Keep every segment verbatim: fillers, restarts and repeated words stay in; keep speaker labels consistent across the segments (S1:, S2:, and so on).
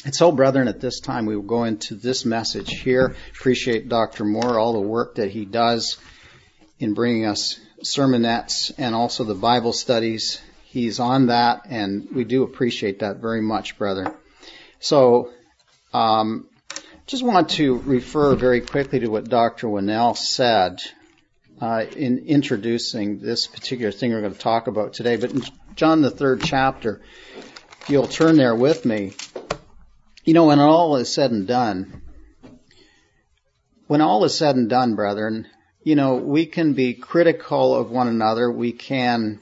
S1: And so, brethren, at this time we will go into this message here. Appreciate Doctor Moore, all the work that he does in bringing us sermonettes and also the Bible studies. He's on that, and we do appreciate that very much, brethren. So, um, just want to refer very quickly to what Doctor Winnell said uh, in introducing this particular thing we're going to talk about today. But in John, the third chapter, if you'll turn there with me, you know, when all is said and done, when all is said and done, brethren, you know, we can be critical of one another. We can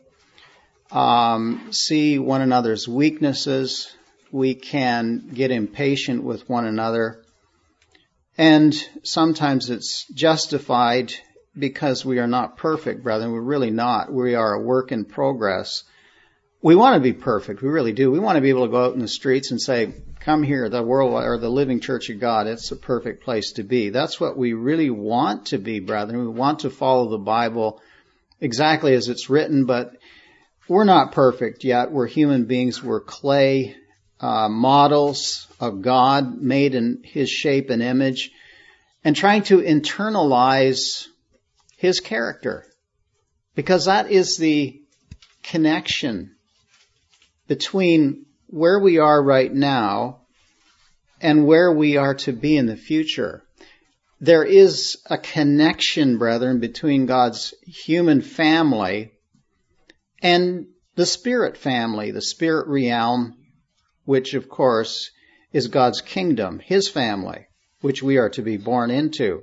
S1: um, see one another's weaknesses. We can get impatient with one another. And sometimes it's justified because we are not perfect, brethren. We're really not. We are a work in progress. We want to be perfect. We really do. We want to be able to go out in the streets and say, come here, the world or the living church of God. It's a perfect place to be. That's what we really want to be, brethren. We want to follow the Bible exactly as it's written, but we're not perfect yet. We're human beings. We're clay uh, models of God made in His shape and image, and trying to internalize His character, because that is the connection between where we are right now and where we are to be in the future. There is a connection, brethren, between God's human family and the spirit family, the spirit realm, which of course is God's kingdom, His family, which we are to be born into.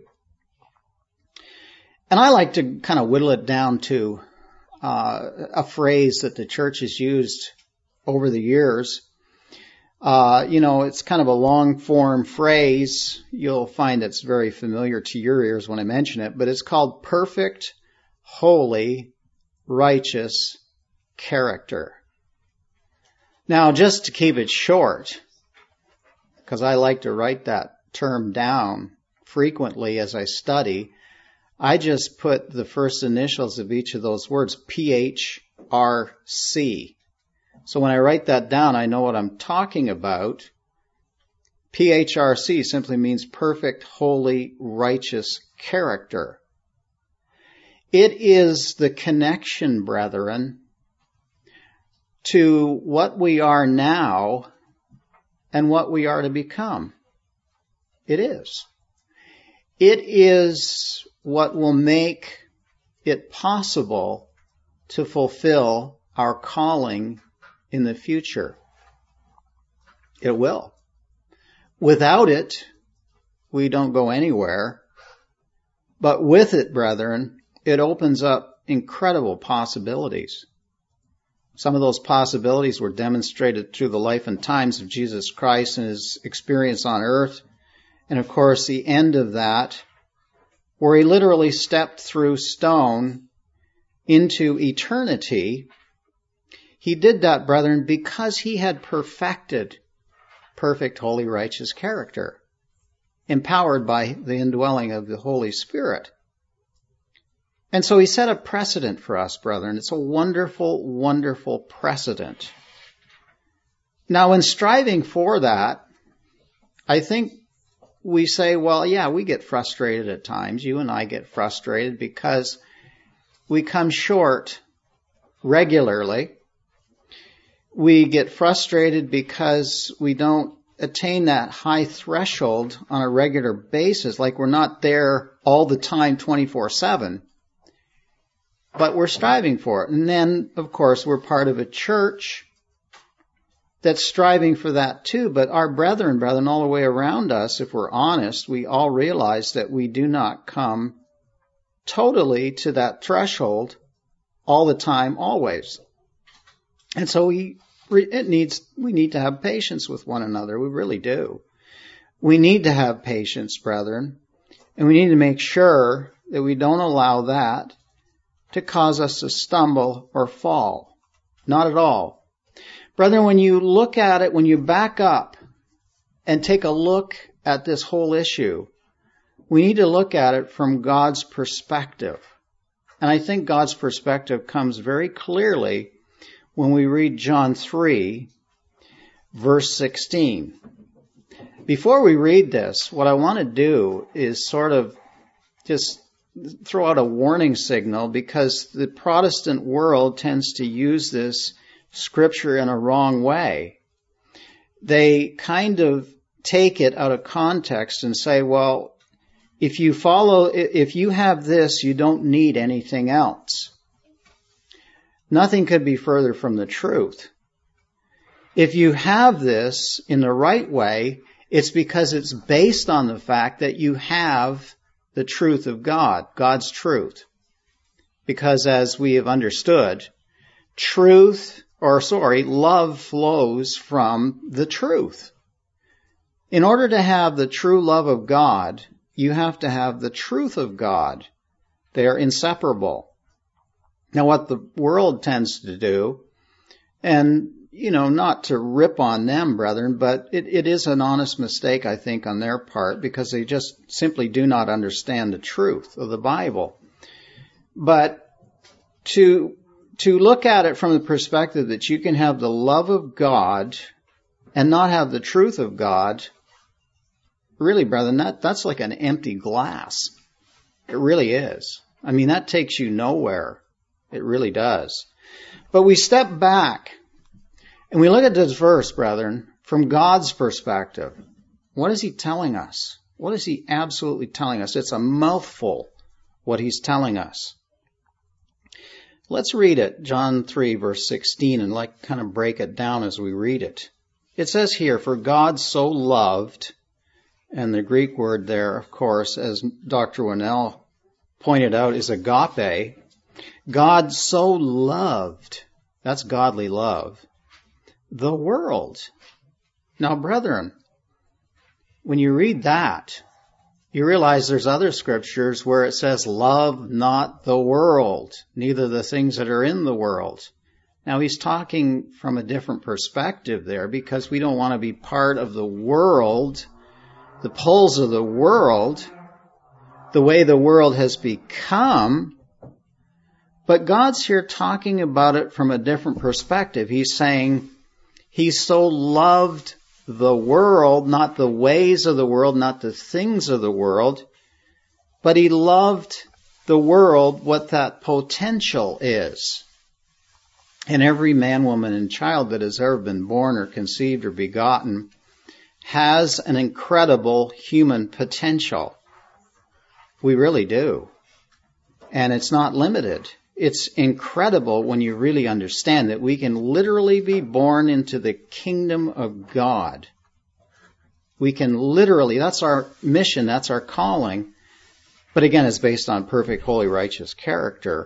S1: And I like to kind of whittle it down to uh, a phrase that the church has used over the years. Uh, you know, it's kind of a long-form phrase. You'll find it's very familiar to your ears when I mention it, but it's called perfect, holy, righteous character. Now, just to keep it short, because I like to write that term down frequently as I study, I just put the first initials of each of those words, P H R C. So when I write that down, I know what I'm talking about. P H R C simply means perfect, holy, righteous character. It is the connection, brethren, to what we are now and what we are to become. It is. It is what will make it possible to fulfill our calling in the future. It will. Without it, we don't go anywhere. But with it, brethren, it opens up incredible possibilities. Some of those possibilities were demonstrated through the life and times of Jesus Christ and His experience on earth. And of course, the end of that, where He literally stepped through stone into eternity. He did that, brethren, because He had perfected perfect, holy, righteous character, empowered by the indwelling of the Holy Spirit. And so He set a precedent for us, brethren. It's a wonderful, wonderful precedent. Now, in striving for that, I think we say, well, yeah, we get frustrated at times. You and I get frustrated because we come short regularly. We get frustrated because we don't attain that high threshold on a regular basis, like we're not there all the time twenty-four seven. But we're striving for it. And then, of course, we're part of a church that's striving for that too. But our brethren, brethren, all the way around us, if we're honest, we all realize that we do not come totally to that threshold all the time, always. And so we it needs we need to have patience with one another. We really do. We need to have patience, brethren, and we need to make sure that we don't allow that to cause us to stumble or fall. Not at all. Brethren, when you look at it, when you back up and take a look at this whole issue, we need to look at it from God's perspective. And I think God's perspective comes very clearly when we read John three, verse sixteen. before we read this, what I want to do is sort of just throw out a warning signal, because the Protestant world tends to use this scripture in a wrong way. They kind of take it out of context and say, well, if you follow, if you have this, you don't need anything else. Nothing could be further from the truth. If you have this in the right way, it's because it's based on the fact that you have the truth of God, God's truth. Because as we have understood, truth, or sorry, love flows from the truth. In order to have the true love of God, you have to have the truth of God. They are inseparable. Now, what the world tends to do, and, you know, not to rip on them, brethren, but it, it is an honest mistake, I think, on their part, because they just simply do not understand the truth of the Bible. But to, to look at it from the perspective that you can have the love of God and not have the truth of God, really, brethren, that, that's like an empty glass. It really is. I mean, that takes you nowhere. It really does. But we step back and we look at this verse, brethren, from God's perspective. What is he telling us? What is he absolutely telling us? It's a mouthful, what he's telling us. Let's read it, John three, verse sixteen, and like kind of break it down as we read it. It says here, for God so loved, and the Greek word there, of course, as Doctor Winnell pointed out, is agape. God so loved, that's godly love, the world. Now, brethren, when you read that, you realize there's other scriptures where it says, love not the world, neither the things that are in the world. Now, he's talking from a different perspective there, because we don't want to be part of the world, the pulls of the world, the way the world has become. But God's here talking about it from a different perspective. He's saying he so loved the world, not the ways of the world, not the things of the world, but he loved the world, what that potential is. And every man, woman, and child that has ever been born or conceived or begotten has an incredible human potential. We really do. And it's not limited. It's incredible when you really understand that we can literally be born into the kingdom of God. We can literally, that's our mission, that's our calling. But again, it's based on perfect, holy, righteous character.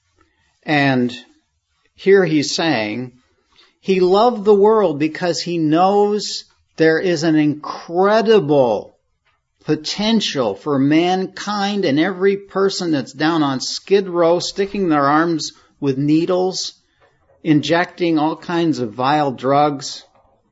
S1: And here he's saying, he loved the world because he knows there is an incredible potential for mankind and every person that's down on Skid Row, sticking their arms with needles, injecting all kinds of vile drugs.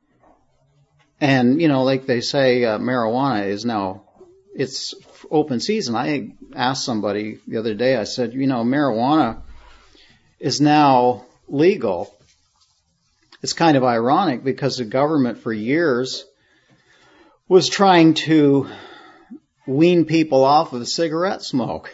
S1: And, you know, like they say, uh, marijuana is now, it's open season. I asked somebody the other day, I said, you know, marijuana is now legal. It's kind of ironic because the government for years was trying to wean people off of cigarette smoke.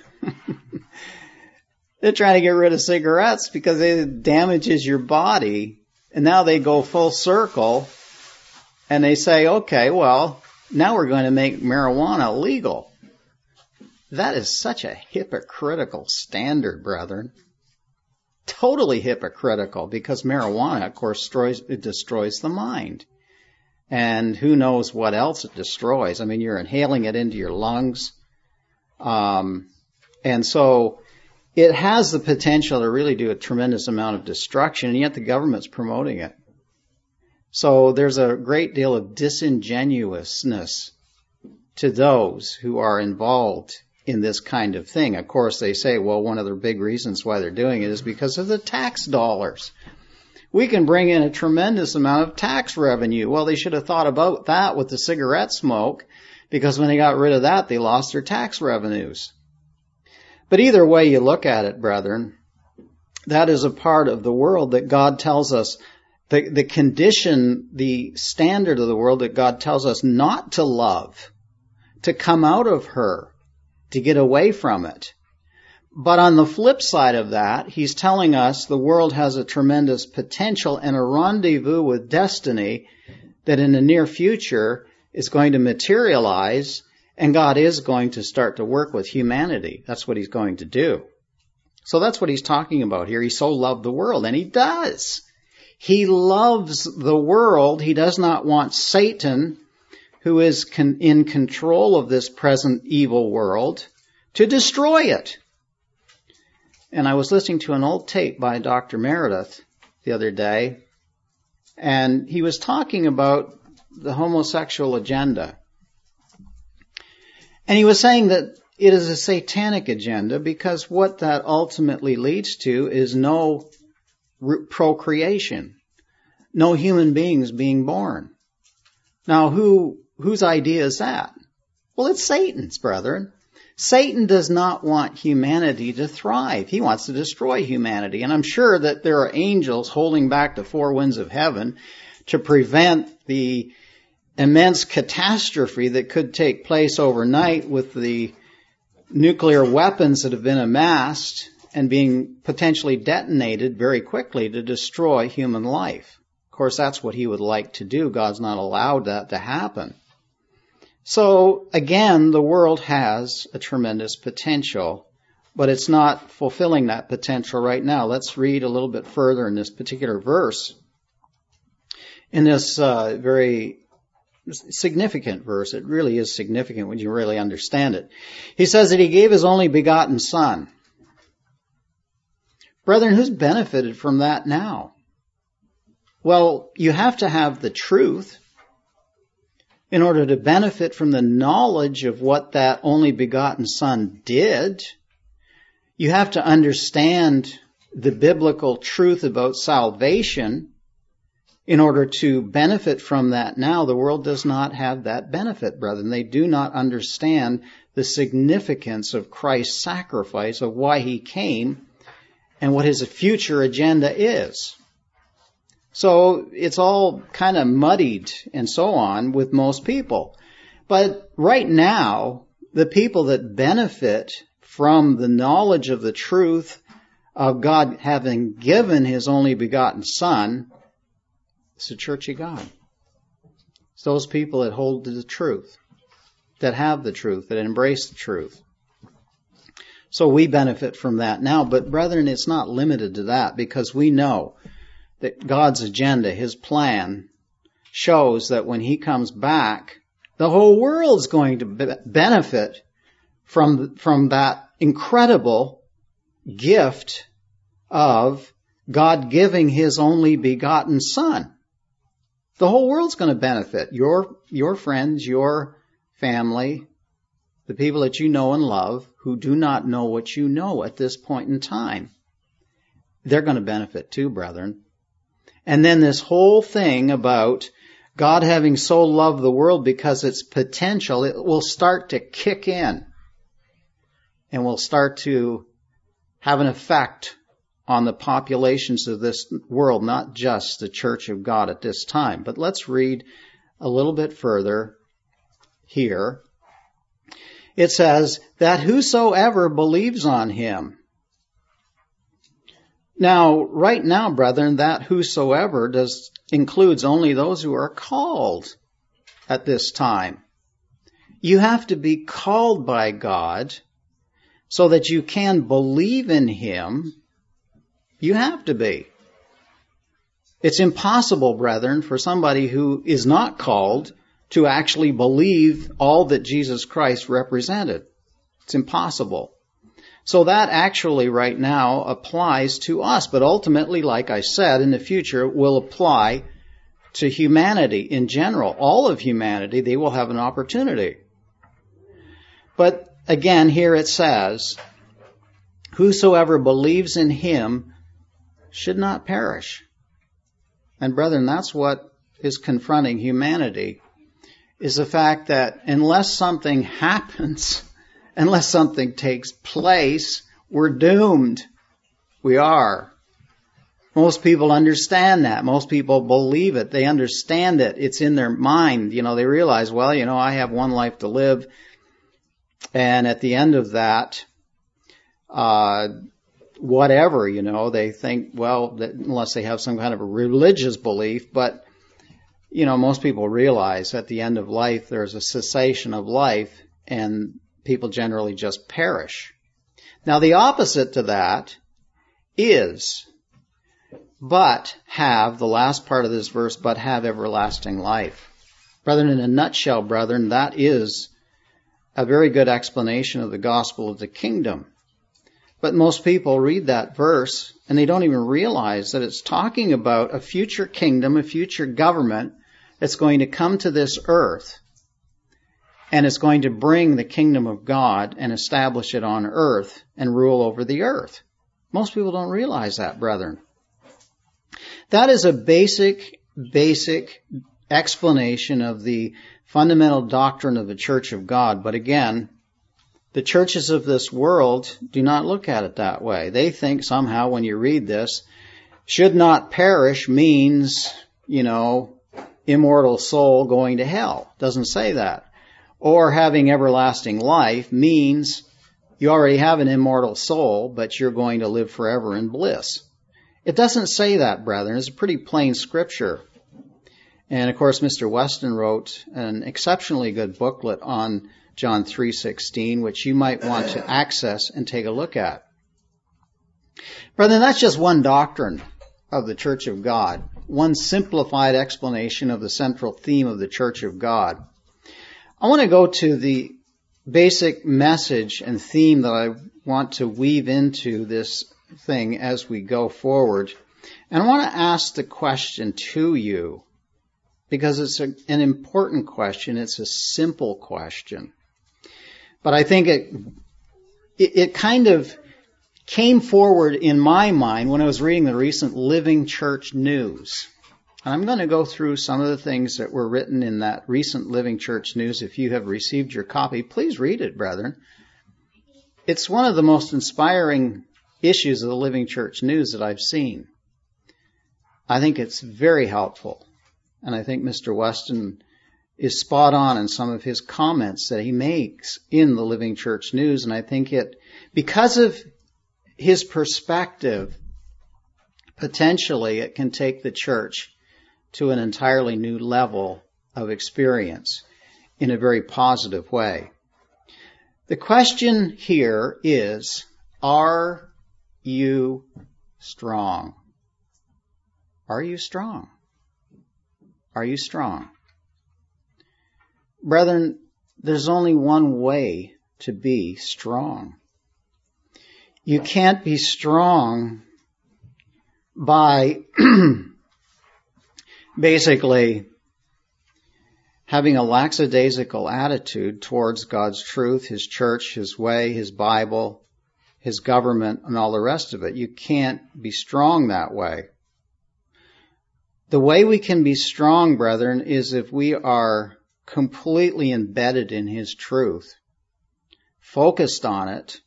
S1: They're trying to get rid of cigarettes because it damages your body. And now they go full circle and they say, okay, well, now we're going to make marijuana legal. That is such a hypocritical standard, brethren. Totally hypocritical, because marijuana, of course, destroys, it destroys the mind. And who knows what else it destroys. I mean, you're inhaling it into your lungs. Um, and so it has the potential to really do a tremendous amount of destruction, and yet the government's promoting it. So there's a great deal of disingenuousness to those who are involved in this kind of thing. Of course, they say, well, one of the big reasons why they're doing it is because of the tax dollars. We can bring in a tremendous amount of tax revenue. Well, they should have thought about that with the cigarette smoke, because when they got rid of that, they lost their tax revenues. But either way you look at it, brethren, that is a part of the world that God tells us the, the condition, the standard of the world that God tells us not to love, to come out of her, to get away from it. But on the flip side of that, he's telling us the world has a tremendous potential and a rendezvous with destiny that in the near future is going to materialize, and God is going to start to work with humanity. That's what he's going to do. So that's what he's talking about here. He so loved the world, and he does. He loves the world. He does not want Satan, who is con- in control of this present evil world, to destroy it. And I was listening to an old tape by Doctor Meredith the other day, and he was talking about the homosexual agenda. And he was saying that it is a satanic agenda because what that ultimately leads to is no re- procreation, no human beings being born. Now, who whose idea is that? Well, it's Satan's, brethren. Satan does not want humanity to thrive. He wants to destroy humanity. And I'm sure that there are angels holding back the four winds of heaven to prevent the immense catastrophe that could take place overnight with the nuclear weapons that have been amassed and being potentially detonated very quickly to destroy human life. Of course, that's what he would like to do. God's not allowed that to happen. So, again, the world has a tremendous potential, but it's not fulfilling that potential right now. Let's read a little bit further in this particular verse. In this uh, very significant verse, it really is significant when you really understand it. He says that he gave his only begotten Son. Brethren, who's benefited from that now? Well, you have to have the truth in order to benefit from the knowledge of what that only begotten Son did. You have to understand the biblical truth about salvation in order to benefit from that now. The world does not have that benefit, brethren. They do not understand the significance of Christ's sacrifice, of why he came, and what his future agenda is. So it's all kind of muddied and so on with most people. But right now, the people that benefit from the knowledge of the truth of God having given his only begotten Son, it's the Church of God. It's those people that hold to the truth, that have the truth, that embrace the truth. So we benefit from that now. But brethren, it's not limited to that, because we know that God's agenda, his plan, shows that when he comes back, the whole world's going to be- benefit from, from that incredible gift of God giving his only begotten Son. The whole world's going to benefit. Your, your friends, your family, the people that you know and love who do not know what you know at this point in time. They're going to benefit too, brethren. And then this whole thing about God having so loved the world because its potential, it will start to kick in and will start to have an effect on the populations of this world, not just the Church of God at this time. But let's read a little bit further here. It says, that whosoever believes on him. Now, right now, brethren, that whosoever does includes only those who are called at this time. You have to be called by God so that you can believe in him. You have to be. It's impossible, brethren, for somebody who is not called to actually believe all that Jesus Christ represented. It's impossible. So that actually right now applies to us, but ultimately, like I said, in the future will apply to humanity in general. All of humanity, they will have an opportunity. But again, here it says, whosoever believes in him should not perish. And brethren, that's what is confronting humanity, is the fact that unless something happens, unless something takes place, we're doomed. We are. Most people understand that. Most people believe it. They understand it. It's in their mind. You know, they realize, well, you know, I have one life to live. And at the end of that, uh, whatever, you know, they think, well, that unless they have some kind of a religious belief, but, you know, most people realize at the end of life, there's a cessation of life and people generally just perish. Now, the opposite to that is, but have, the last part of this verse, but have everlasting life. Brethren, in a nutshell, brethren, that is a very good explanation of the gospel of the kingdom. But most people read that verse and they don't even realize that it's talking about a future kingdom, a future government that's going to come to this earth. And it's going to bring the kingdom of God and establish it on earth and rule over the earth. Most people don't realize that, brethren. That is a basic, basic explanation of the fundamental doctrine of the Church of God. But again, the churches of this world do not look at it that way. They think somehow when you read this, should not perish means, you know, immortal soul going to hell. Doesn't say that. Or having everlasting life means you already have an immortal soul, but you're going to live forever in bliss. It doesn't say that, brethren. It's a pretty plain scripture. And of course, Mister Weston wrote an exceptionally good booklet on John three sixteen, which you might want to access and take a look at. Brethren, that's just one doctrine of the Church of God, one simplified explanation of the central theme of the Church of God. I want to go to the basic message and theme that I want to weave into this thing as we go forward. And I want to ask the question to you, because it's a, an important question. It's a simple question. But I think it, it it kind of came forward in my mind when I was reading the recent Living Church News. And I'm going to go through some of the things that were written in that recent Living Church News. If you have received your copy, please read it, brethren. It's one of the most inspiring issues of the Living Church News that I've seen. I think it's very helpful. And I think Mister Weston is spot on in some of his comments that he makes in the Living Church News. And I think it, because of his perspective, potentially it can take the church to an entirely new level of experience in a very positive way. The question here is, are you strong? Are you strong? Are you strong? Brethren, there's only one way to be strong. You can't be strong by basically having a lackadaisical attitude towards God's truth, His church, His way, His Bible, His government, and all the rest of it. You can't be strong that way. The way we can be strong, brethren, is if we are completely embedded in His truth, focused on it,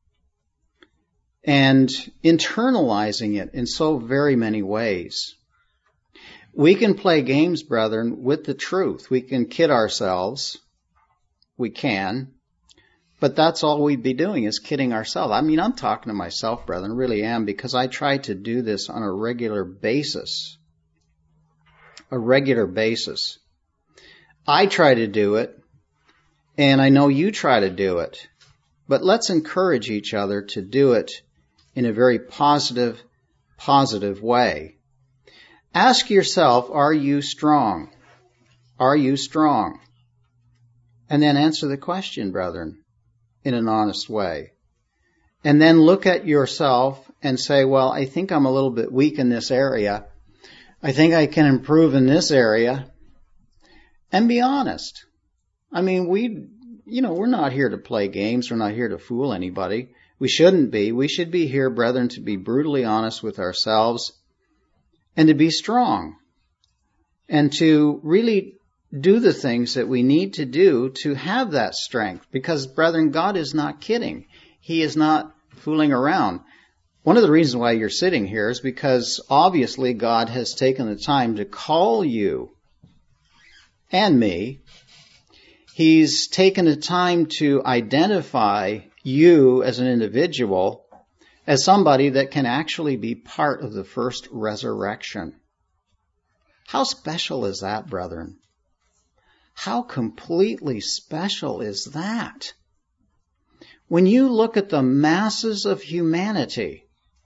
S1: and internalizing it in so very many ways. We can play games, brethren, with the truth. We can kid ourselves. We can. But that's all we'd be doing is kidding ourselves. I mean, I'm talking to myself, brethren, really am, because I try to do this on a regular basis. A regular basis. I try to do it, and I know you try to do it. But let's encourage each other to do it in a very positive, positive way. Ask yourself, are you strong? Are you strong? And then answer the question, brethren, in an honest way. And then look at yourself and say, well, I think I'm a little bit weak in this area. I think I can improve in this area. And be honest. I mean, we, you know, we're not here to play games. We're not here to fool anybody. We shouldn't be. We should be here, brethren, to be brutally honest with ourselves and to be strong and to really do the things that we need to do to have that strength. Because, brethren, God is not kidding. He is not fooling around. One of the reasons why you're sitting here is because obviously God has taken the time to call you and me. He's taken the time to identify you as an individual as somebody that can actually be part of the first resurrection. How special is that, brethren? How completely special is that? When you look at the masses of humanity,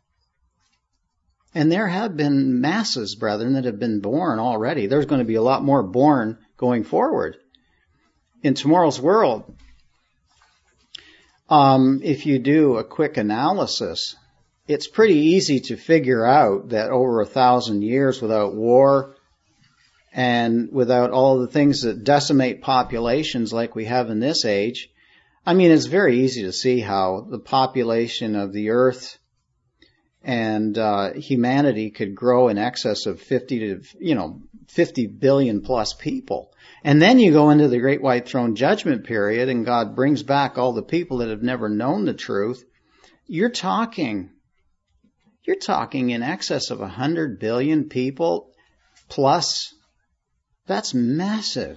S1: and there have been masses, brethren, that have been born already. There's going to be a lot more born going forward in tomorrow's world. Um, if you do a quick analysis, it's pretty easy to figure out that over a thousand years without war and without all the things that decimate populations like we have in this age, I mean, it's very easy to see how the population of the earth and uh, humanity could grow in excess of fifty to, you know, fifty billion plus people. And then you go into the Great White Throne Judgment period and God brings back all the people that have never known the truth. You're talking, you're talking in excess of one hundred billion people plus. That's massive.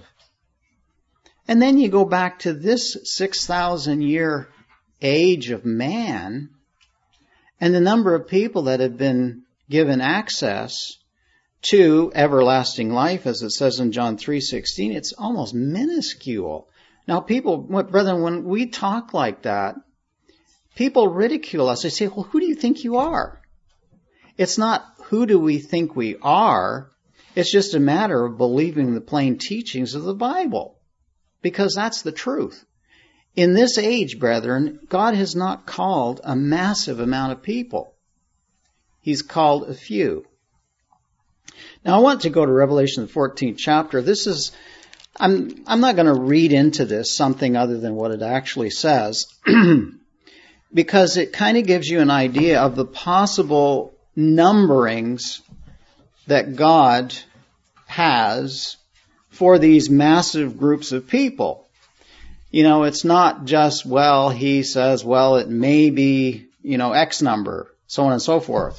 S1: And then you go back to this six thousand year age of man, and the number of people that have been given access to everlasting life, as it says in John three sixteen, it's almost minuscule. Now people, brethren, when we talk like that, people ridicule us. They say, well, who do you think you are? It's not who do we think we are. It's just a matter of believing the plain teachings of the Bible, because that's the truth. In this age, brethren, God has not called a massive amount of people. He's called a few. Now I want to go to Revelation the fourteenth chapter. This is, I'm, I'm not going to read into this something other than what it actually says, because it kind of gives you an idea of the possible numberings that God has for these massive groups of people. You know, it's not just, well, he says, well, it may be, you know, X number, so on and so forth.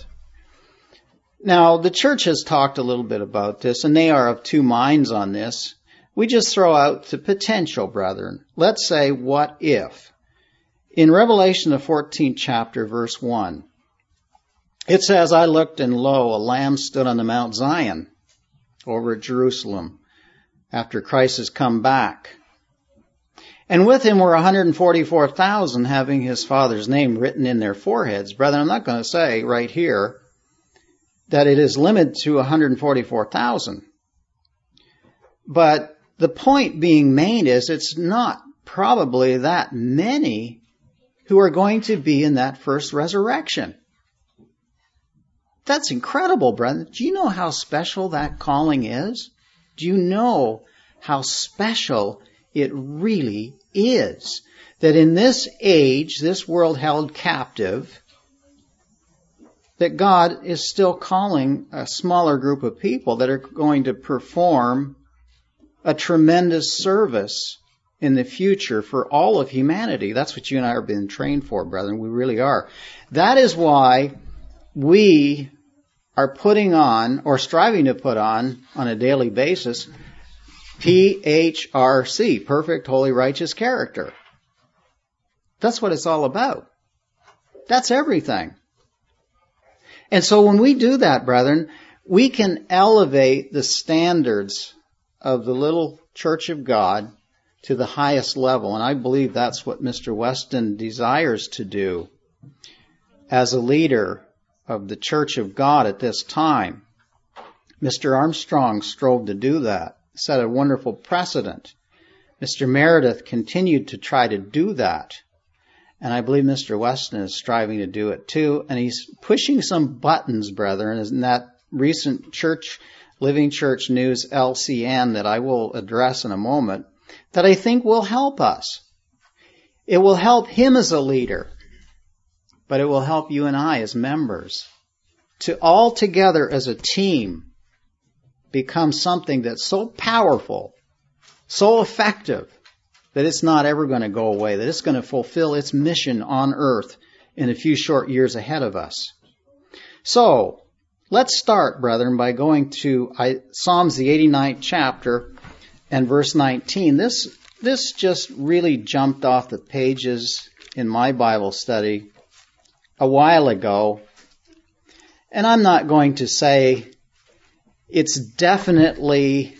S1: Now, the church has talked a little bit about this, and they are of two minds on this. We just throw out the potential, brethren. Let's say, what if? In Revelation, the fourteenth chapter, verse one, it says, I looked, and lo, a lamb stood on the Mount Zion over at Jerusalem after Christ has come back. And with him were one hundred forty-four thousand having his Father's name written in their foreheads. Brethren, I'm not going to say right here that it is limited to one hundred forty-four thousand. But the point being made is it's not probably that many who are going to be in that first resurrection. That's incredible, brethren. Do you know how special that calling is? Do you know how special it really is? That in this age, this world held captive, that God is still calling a smaller group of people that are going to perform a tremendous service in the future for all of humanity. That's what you and I are being trained for, brethren. We really are. That is why we are putting on, or striving to put on, on a daily basis, P H R C, perfect, holy, righteous character. That's what it's all about. That's everything. And so when we do that, brethren, we can elevate the standards of the little church of God to the highest level. And I believe that's what Mister Weston desires to do as a leader of the church of God at this time. Mister Armstrong strove to do that, set a wonderful precedent. Mister Meredith continued to try to do that. And I believe Mister Weston is striving to do it too. And he's pushing some buttons, brethren, in that recent church, Living Church News L C N that I will address in a moment, that I think will help us. It will help him as a leader, but it will help you and I as members to all together as a team become something that's so powerful, so effective, that it's not ever going to go away, that it's going to fulfill its mission on earth in a few short years ahead of us. So, let's start, brethren, by going to Psalms, the eighty-ninth chapter, and verse nineteen. This, this just really jumped off the pages in my Bible study a while ago. And I'm not going to say it's definitely,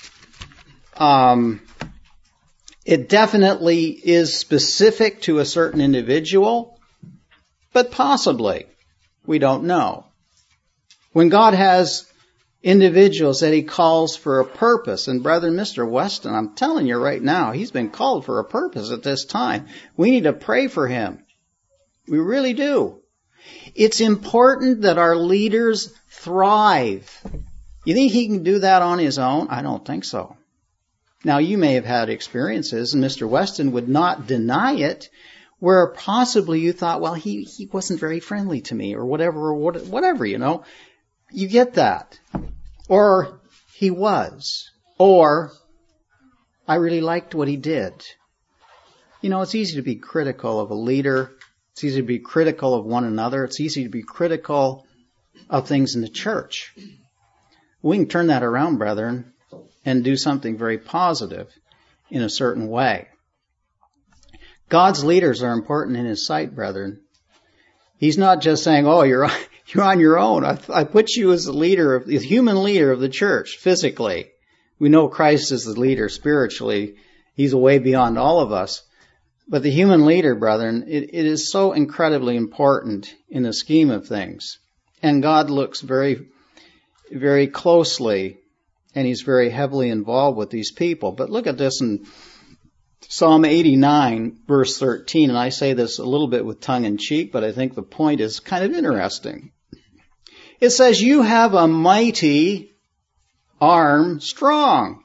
S1: um, it definitely is specific to a certain individual, but possibly. We don't know. When God has individuals that he calls for a purpose, and brethren, Mister Weston, I'm telling you right now, he's been called for a purpose at this time. We need to pray for him. We really do. It's important that our leaders thrive. You think he can do that on his own? I don't think so. Now, you may have had experiences, and Mister Weston would not deny it, where possibly you thought, well, he, he wasn't very friendly to me, or whatever, or whatever, you know. You get that. Or he was. Or I really liked what he did. You know, it's easy to be critical of a leader. It's easy to be critical of one another. It's easy to be critical of things in the church. We can turn that around, brethren, and do something very positive in a certain way. God's leaders are important in his sight, brethren. He's not just saying, oh, you're you're on your own. I, I put you as the leader, of the human leader of the church, physically. We know Christ is the leader spiritually. He's way beyond all of us. But the human leader, brethren, it, it is so incredibly important in the scheme of things. And God looks very, very closely, and he's very heavily involved with these people. But look at this in Psalm eighty-nine, verse thirteen, and I say this a little bit with tongue in cheek, but I think the point is kind of interesting. It says, you have a mighty arm strong.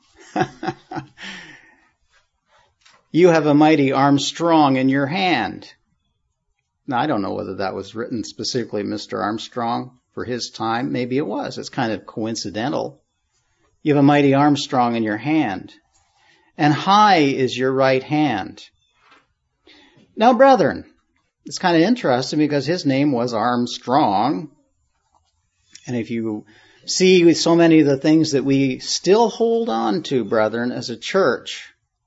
S1: You have a mighty arm strong in your hand. Now, I don't know whether that was written specifically Mister Armstrong for his time. Maybe it was. It's kind of coincidental. You have a mighty arm strong in your hand. And high is your right hand. Now, brethren, it's kind of interesting because his name was Armstrong. And if you see with so many of the things that we still hold on to, brethren, as a church,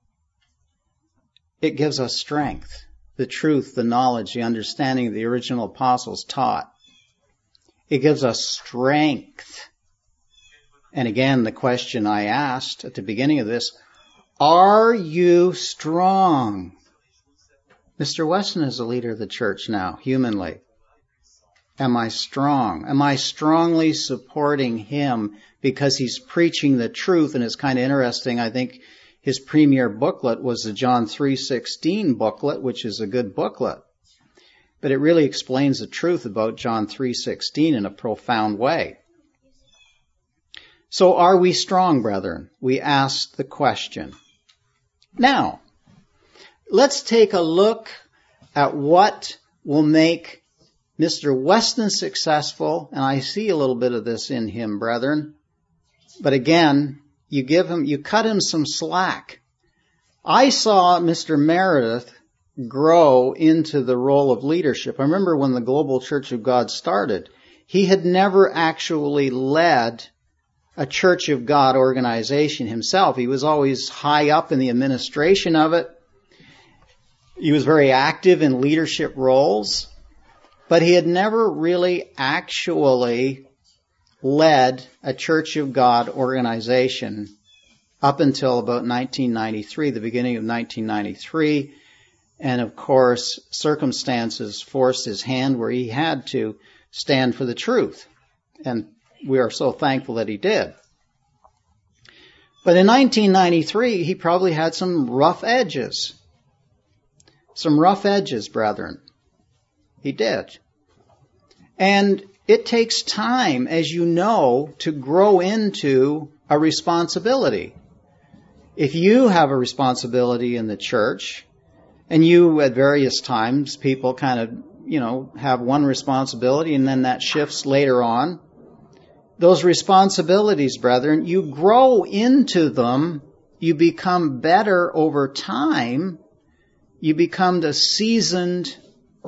S1: it gives us strength, the truth, the knowledge, the understanding the original apostles taught. It gives us strength. And again, the question I asked at the beginning of this, are you strong? Mister Weston is the leader of the church now, humanly. Am I strong? Am I strongly supporting him because he's preaching the truth? And it's kind of interesting. I think his premier booklet was the John three sixteen booklet, which is a good booklet. But it really explains the truth about John three sixteen in a profound way. So are we strong, brethren? We asked the question. Now, let's take a look at what will make Mister Weston successful, and I see a little bit of this in him, brethren. But again, you give him, you cut him some slack. I saw Mister Meredith grow into the role of leadership. I remember when the Global Church of God started, he had never actually led a Church of God organization himself. He was always high up in the administration of it. He was very active in leadership roles, but he had never really actually led a Church of God organization up until about nineteen ninety-three, the beginning of nineteen ninety-three. And of course, circumstances forced his hand where he had to stand for the truth. And we are so thankful that he did. But in nineteen ninety-three, he probably had some rough edges. Some rough edges, brethren. He did. And it takes time, as you know, to grow into a responsibility. If you have a responsibility in the church, and you at various times, people kind of, you know, have one responsibility and then that shifts later on, those responsibilities, brethren, you grow into them, you become better over time, you become the seasoned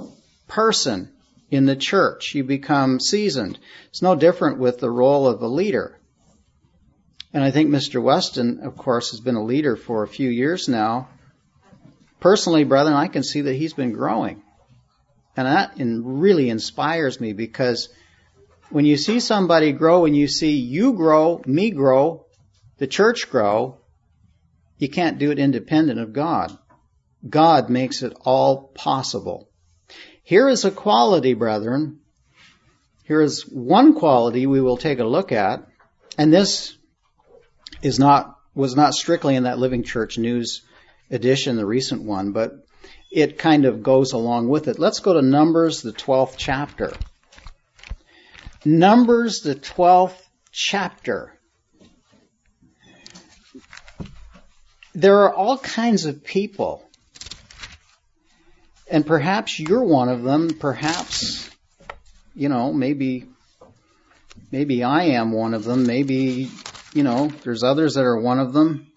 S1: person in the church. You become seasoned. It's no different with the role of a leader. And I think Mister Weston, of course, has been a leader for a few years now. Personally, brethren, I can see that he's been growing. And that really inspires me, because when you see somebody grow and you see you grow, me grow, the church grow, you can't do it independent of God. God makes it all possible. Here is a quality, brethren. Here is one quality we will take a look at. And this is not, was not strictly in that Living Church News edition, the recent one, but it kind of goes along with it. Let's go to Numbers, the twelfth chapter. Numbers, the twelfth chapter. There are all kinds of people, and perhaps you're one of them. Perhaps, you know, maybe, maybe I am one of them. Maybe, you know, there's others that are one of them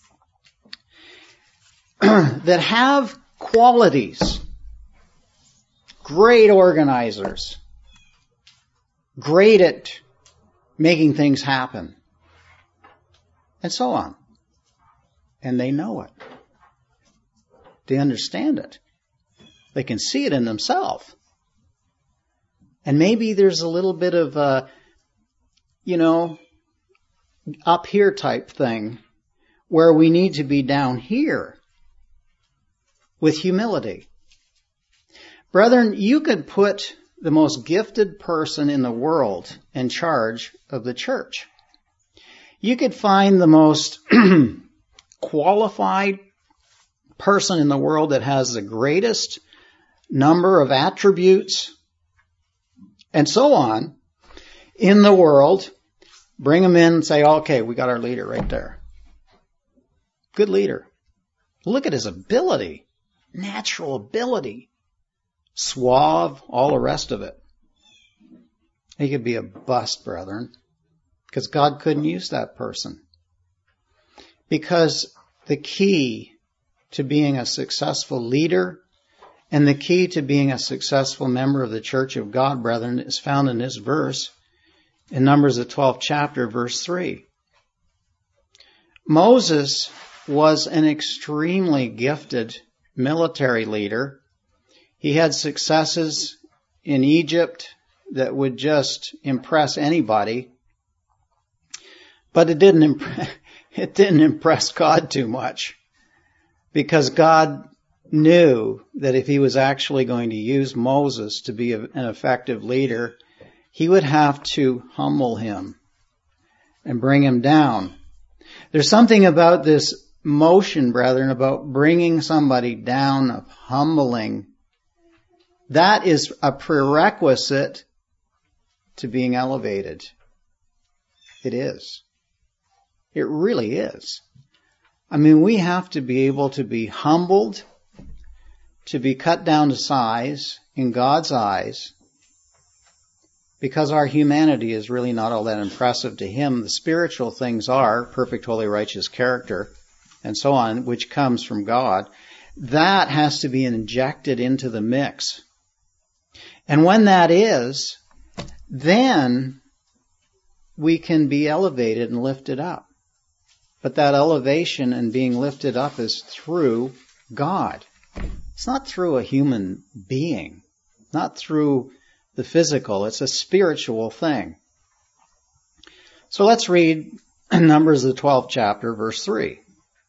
S1: that have qualities. Great organizers. Great at making things happen. And so on. And they know it. They understand it. They can see it in themselves. And maybe there's a little bit of a, you know, up here type thing where we need to be down here with humility. Brethren, you could put the most gifted person in the world in charge of the church. You could find the most qualified person in the world that has the greatest number of attributes and so on in the world. Bring them in and say, okay, we got our leader right there. Good leader. Look at his ability. Natural ability. Suave, all the rest of it. He could be a bust, brethren, because God couldn't use that person. Because the key to being a successful leader and the key to being a successful member of the Church of God, brethren, is found in this verse, in Numbers the twelfth chapter, verse three. Moses was an extremely gifted military leader. He had successes in Egypt that would just impress anybody. But it didn't impress, it didn't impress God too much, because God knew that if he was actually going to use Moses to be an effective leader, he would have to humble him and bring him down. There's something about this motion, brethren, about bringing somebody down, of humbling. That is a prerequisite to being elevated. It is. It really is. I mean, we have to be able to be humbled, to be cut down to size in God's eyes, because our humanity is really not all that impressive to him. The spiritual things are perfect, holy, righteous character, and so on, which comes from God. That has to be injected into the mix. And when that is, then we can be elevated and lifted up. But that elevation and being lifted up is through God. It's not through a human being, not through the physical. It's a spiritual thing. So let's read Numbers, the twelfth chapter, verse three.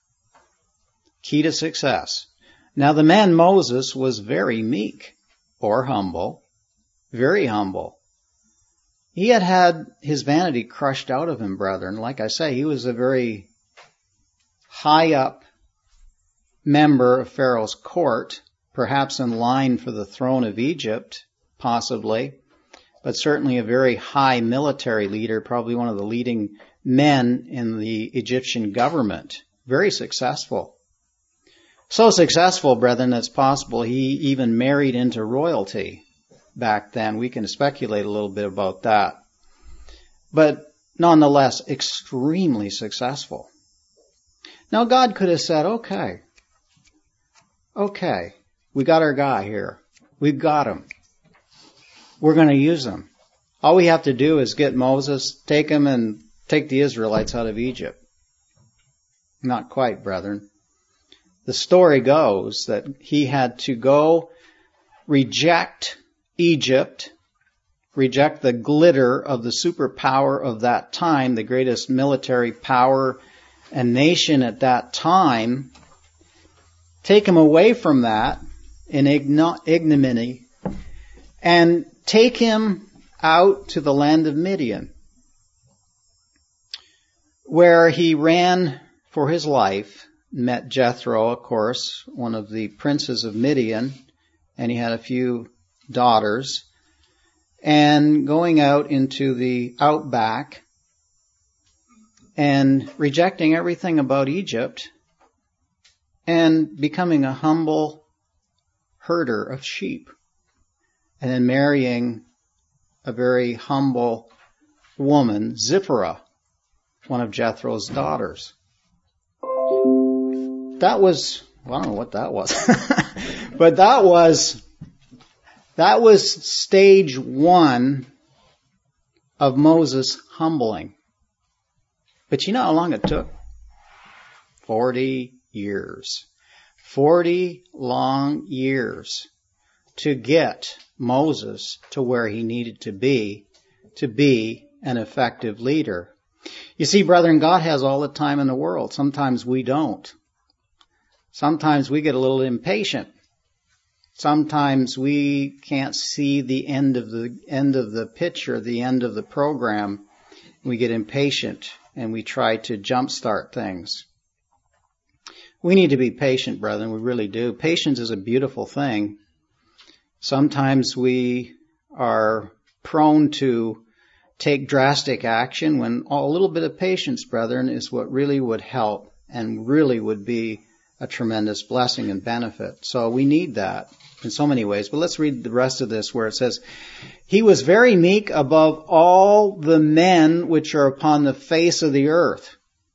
S1: Key to success. Now the man Moses was very meek, or humble, very humble. He had had his vanity crushed out of him, brethren. Like I say, he was a very high up member of Pharaoh's court, perhaps in line for the throne of Egypt, possibly, but certainly a very high military leader, probably one of the leading men in the Egyptian government. Very successful. So successful, brethren, that's possible he even married into royalty back then. We can speculate a little bit about that. But nonetheless, extremely successful. Now God could have said, okay, okay, we got our guy here. We've got them. We're going to use them. All we have to do is get Moses, take him and take the Israelites out of Egypt. Not quite, brethren. The story goes that he had to go reject Egypt, reject the glitter of the superpower of that time, the greatest military power and nation at that time, take him away from that in ignominy, and take him out to the land of Midian, where he ran for his life, met Jethro, of course, one of the princes of Midian, and he had a few daughters, and going out into the outback and rejecting everything about Egypt and becoming a humble herder of sheep, and then marrying a very humble woman, Zipporah, one of Jethro's daughters. That was, well, I don't know what that was, but that was, that was stage one of Moses humbling. But you know how long it took? Forty years. Forty long years to get Moses to where he needed to be, to be an effective leader. You see, brethren, God has all the time in the world. Sometimes we don't. Sometimes we get a little impatient. Sometimes we can't see the end of the end of the picture, the end of the program. We get impatient and we try to jumpstart things. We need to be patient, brethren. We really do. Patience is a beautiful thing. Sometimes we are prone to take drastic action when a little bit of patience, brethren, is what really would help and really would be a tremendous blessing and benefit. So we need that in so many ways. But let's read the rest of this where it says, he was very meek above all the men which are upon the face of the earth.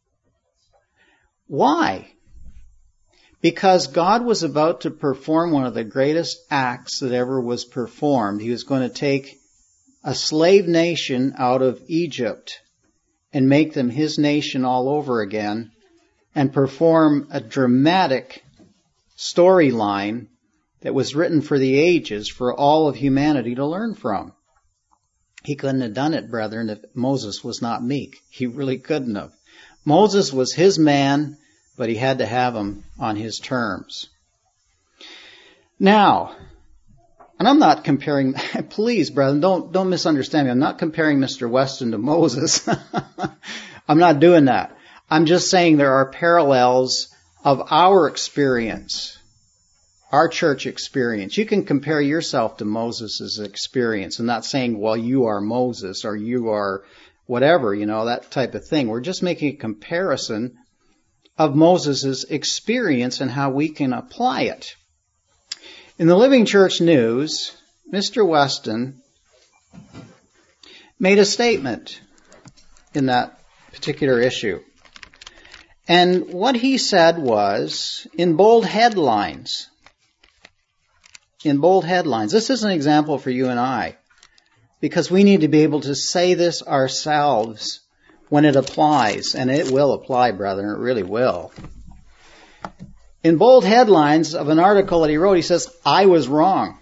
S1: Why? Because God was about to perform one of the greatest acts that ever was performed. He was going to take a slave nation out of Egypt and make them his nation all over again and perform a dramatic storyline that was written for the ages for all of humanity to learn from. He couldn't have done it, brethren, if Moses was not meek. He really couldn't have. Moses was his man, but he had to have him on his terms. Now, and I'm not comparing, please, brethren, don't, don't misunderstand me. I'm not comparing Mister Weston to Moses. I'm not doing that. I'm just saying there are parallels of our experience, our church experience. You can compare yourself to Moses' experience. I'm not saying, well, you are Moses or you are whatever, you know, that type of thing. We're just making a comparison of Moses' experience and how we can apply it. In the Living Church News, Mister Weston made a statement in that particular issue. And what he said was, in bold headlines, in bold headlines, this is an example for you and I, because we need to be able to say this ourselves when it applies, and it will apply, brethren, it really will. In bold headlines of an article that he wrote, he says, I was wrong.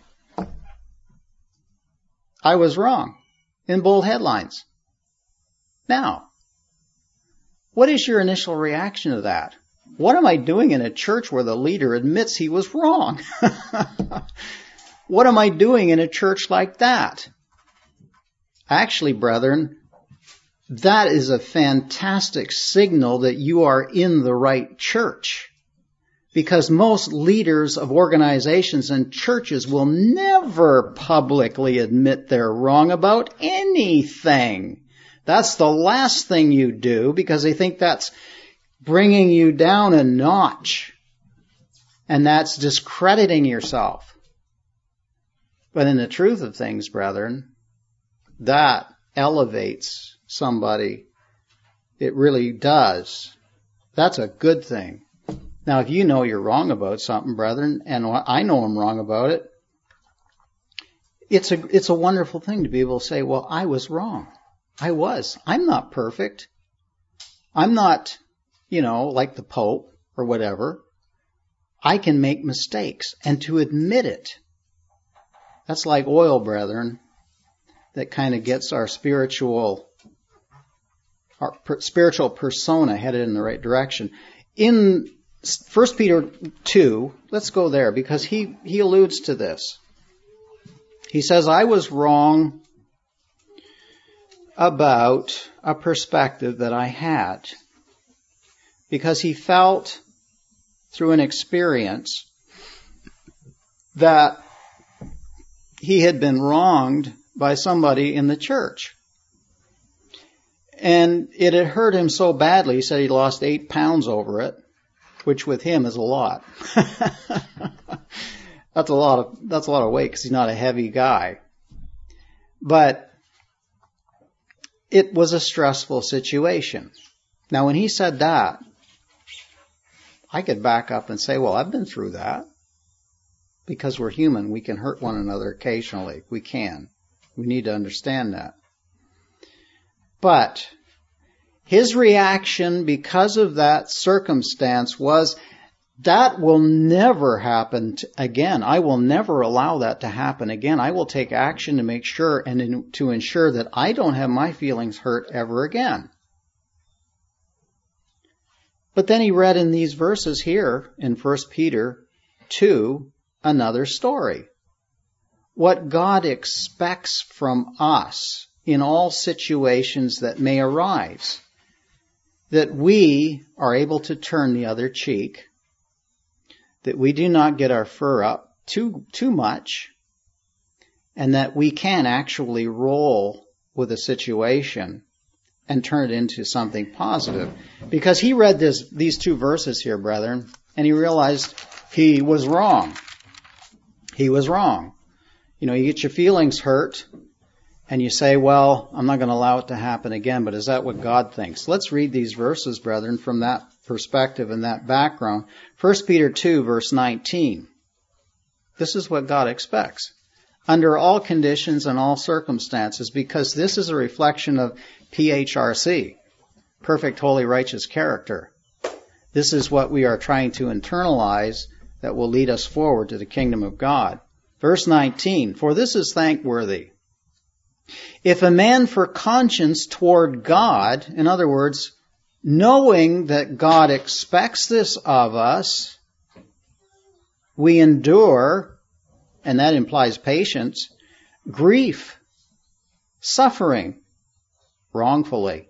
S1: I was wrong. In bold headlines. Now, what is your initial reaction to that? What am I doing in a church where the leader admits he was wrong? What am I doing in a church like that? Actually, brethren, that is a fantastic signal that you are in the right church. Because most leaders of organizations and churches will never publicly admit they're wrong about anything. That's the last thing you do because they think that's bringing you down a notch. And that's discrediting yourself. But in the truth of things, brethren, that elevates somebody. It really does. That's a good thing. Now, if you know you're wrong about something, brethren, and I know I'm wrong about it, it's a, it's a wonderful thing to be able to say, well, I was wrong. I was. I'm not perfect. I'm not, you know, like the Pope or whatever. I can make mistakes, and to admit it. That's like oil, brethren, that kind of gets our spiritual, our per, spiritual persona headed in the right direction. In First Peter two, let's go there, because he, he alludes to this. He says, I was wrong about a perspective that I had, because he felt through an experience that he had been wronged by somebody in the church. And it had hurt him so badly, he said he lost eight pounds over it, which with him is a lot. That's a lot of, that's a lot of weight because he's not a heavy guy. But it was a stressful situation. Now, when he said that, I could back up and say, well, I've been through that. Because we're human, we can hurt one another occasionally. We can. We need to understand that. But his reaction because of that circumstance was, that will never happen again. I will never allow that to happen again. I will take action to make sure and in, to ensure that I don't have my feelings hurt ever again. But then he read in these verses here in First Peter two, another story. What God expects from us in all situations that may arise. That we are able to turn the other cheek. That we do not get our fur up too, too much. And that we can actually roll with a situation and turn it into something positive. Because he read this, these two verses here, brethren, and he realized he was wrong. He was wrong. You know, you get your feelings hurt, and you say, well, I'm not going to allow it to happen again, but is that what God thinks? Let's read these verses, brethren, from that perspective and that background. First Peter two, verse nineteen. This is what God expects. Under all conditions and all circumstances, because this is a reflection of P H R C, perfect, holy, righteous character. This is what we are trying to internalize that will lead us forward to the kingdom of God. Verse nineteen, for this is thankworthy. If a man for conscience toward God, in other words, knowing that God expects this of us, we endure, and that implies patience, grief, suffering, wrongfully.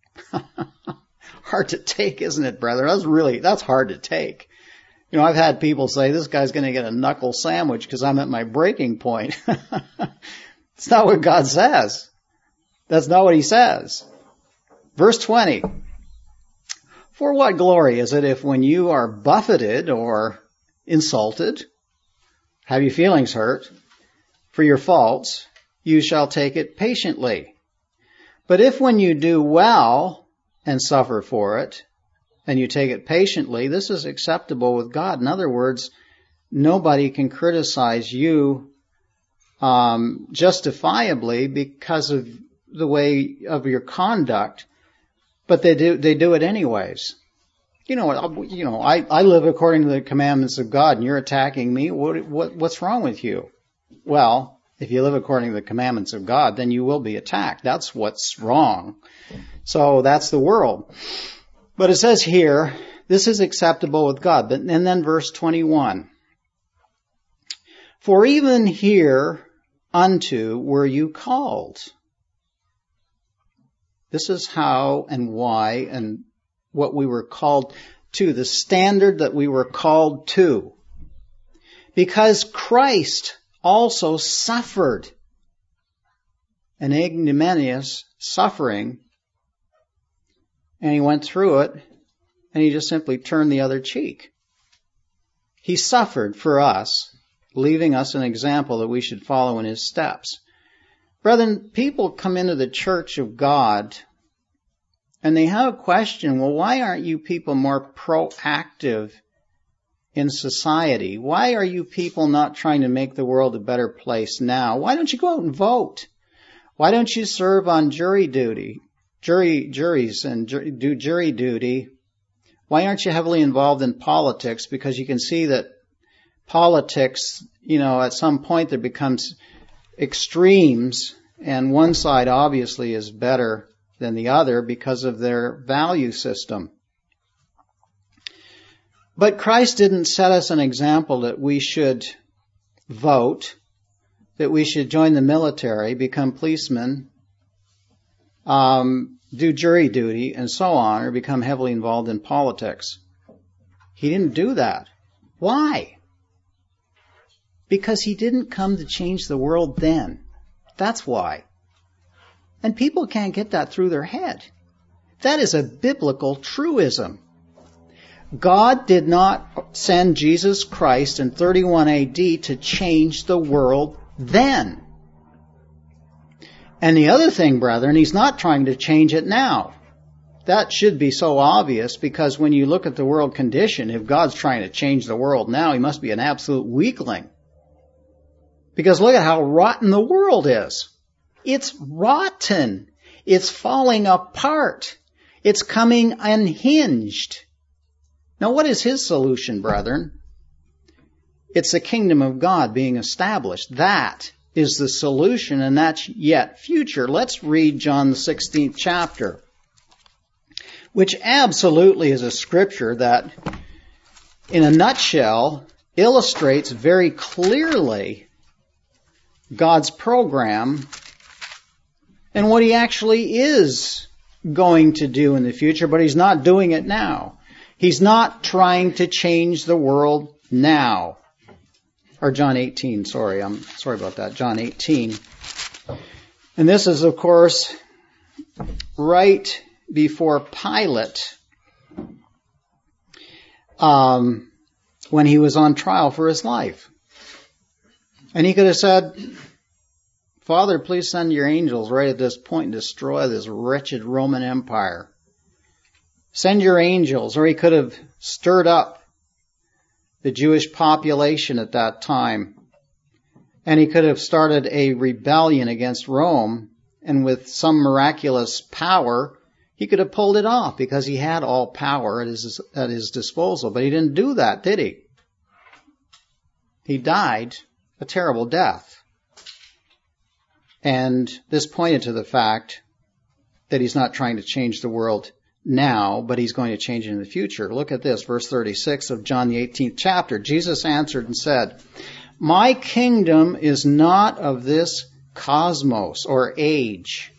S1: Hard to take, isn't it, brother? That's really, that's hard to take. You know, I've had people say, this guy's going to get a knuckle sandwich because I'm at my breaking point. It's not what God says. That's not what he says. Verse twenty. For what glory is it if when you are buffeted or insulted, have your feelings hurt for your faults, you shall take it patiently. But if when you do well and suffer for it, and you take it patiently, this is acceptable with God. In other words, nobody can criticize you um, justifiably because of the way of your conduct, but they do they do it anyways. You know what? You know, I, I live according to the commandments of God, and you're attacking me. What what what's wrong with you? Well, if you live according to the commandments of God, then you will be attacked. That's what's wrong. So that's the world. But it says here, this is acceptable with God. And then verse twenty-one. For even here unto were you called. This is how and why and what we were called to, the standard that we were called to. Because Christ also suffered an ignominious suffering, and he went through it, and he just simply turned the other cheek. He suffered for us, leaving us an example that we should follow in his steps. Brethren, people come into the church of God, and they have a question, well, why aren't you people more proactive in society? Why are you people not trying to make the world a better place now? Why don't you go out and vote? Why don't you serve on jury duty, jury juries and ju- do jury duty? Why aren't you heavily involved in politics? Because you can see that politics, you know, at some point there becomes extremes, and one side obviously is better than the other because of their value system. But Christ didn't set us an example that we should vote, that we should join the military, become policemen, um, do jury duty, and so on, or become heavily involved in politics. He didn't do that. Why? Because he didn't come to change the world then. That's why. And people can't get that through their head. That is a biblical truism. God did not send Jesus Christ in thirty-one A D to change the world then. And the other thing, brethren, he's not trying to change it now. That should be so obvious, because when you look at the world condition, if God's trying to change the world now, he must be an absolute weakling. Because look at how rotten the world is. It's rotten. It's falling apart. It's coming unhinged. Now, what is his solution, brethren? It's the kingdom of God being established. That is the solution, and that's yet future. Let's read John the sixteenth chapter, which absolutely is a scripture that, in a nutshell, illustrates very clearly God's program and what he actually is going to do in the future, but he's not doing it now. He's not trying to change the world now. Or John eighteen, sorry, I'm sorry about that, John eighteen. And this is, of course, right before Pilate, um, when he was on trial for his life. And he could have said, Father, please send your angels right at this point and destroy this wretched Roman Empire. Send your angels. Or he could have stirred up the Jewish population at that time. And he could have started a rebellion against Rome. And with some miraculous power, he could have pulled it off because he had all power at his, at his disposal. But he didn't do that, did he? He died a terrible death. And this pointed to the fact that he's not trying to change the world now, but he's going to change it in the future. Look at this, verse thirty-six of John the eighteenth chapter. Jesus answered and said, My kingdom is not of this cosmos or age.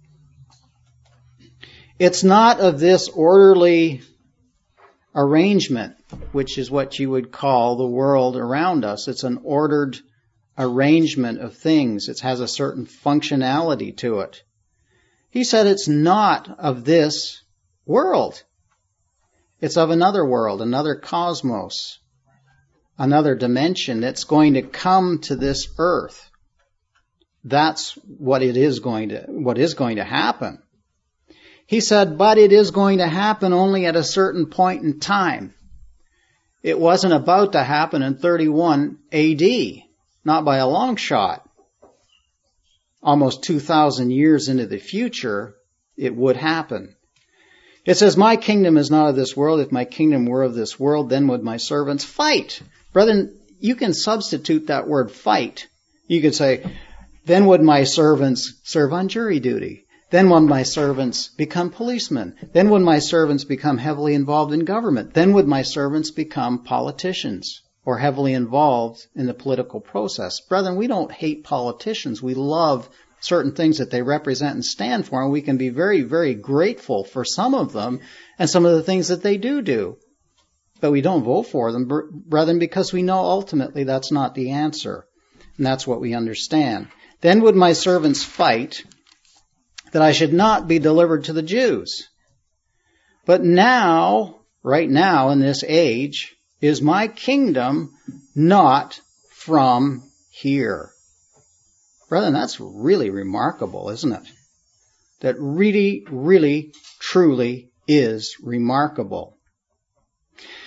S1: It's not of this orderly arrangement, which is what you would call the world around us. It's an ordered arrangement of things. It has a certain functionality to it. He said it's not of this world. It's of another world, another cosmos, another dimension that's going to come to this earth. That's what it is going to, what is going to happen. He said, but it is going to happen only at a certain point in time. It wasn't about to happen in thirty-one A D, not by a long shot. Almost two thousand years into the future, it would happen. It says, my kingdom is not of this world. If my kingdom were of this world, then would my servants fight. Brethren, you can substitute that word fight. You could say, then would my servants serve on jury duty. Then would my servants become policemen. Then would my servants become heavily involved in government. Then would my servants become politicians or heavily involved in the political process. Brethren, we don't hate politicians. We love certain things that they represent and stand for, and we can be very, very grateful for some of them and some of the things that they do do. But we don't vote for them, brethren, because we know ultimately that's not the answer. And that's what we understand. Then would my servants fight that I should not be delivered to the Jews. But now, right now in this age, is my kingdom not from here. Brethren, that's really remarkable, isn't it? That really, really, truly is remarkable.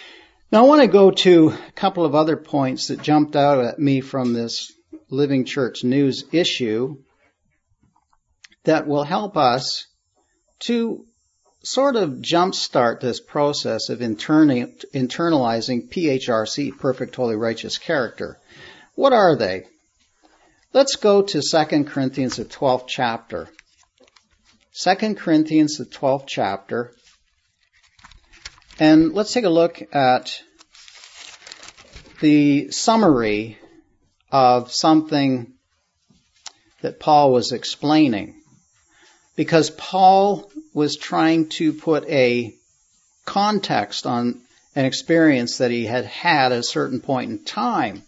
S1: Now I want to go to a couple of other points that jumped out at me from this Living Church News issue that will help us to sort of jumpstart this process of interni- internalizing P H R C, perfect, holy, righteous character. What are they? Let's go to Second Corinthians, the twelfth chapter. Second Corinthians, the twelfth chapter. And let's take a look at the summary of something that Paul was explaining. Because Paul was trying to put a context on an experience that he had had at a certain point in time.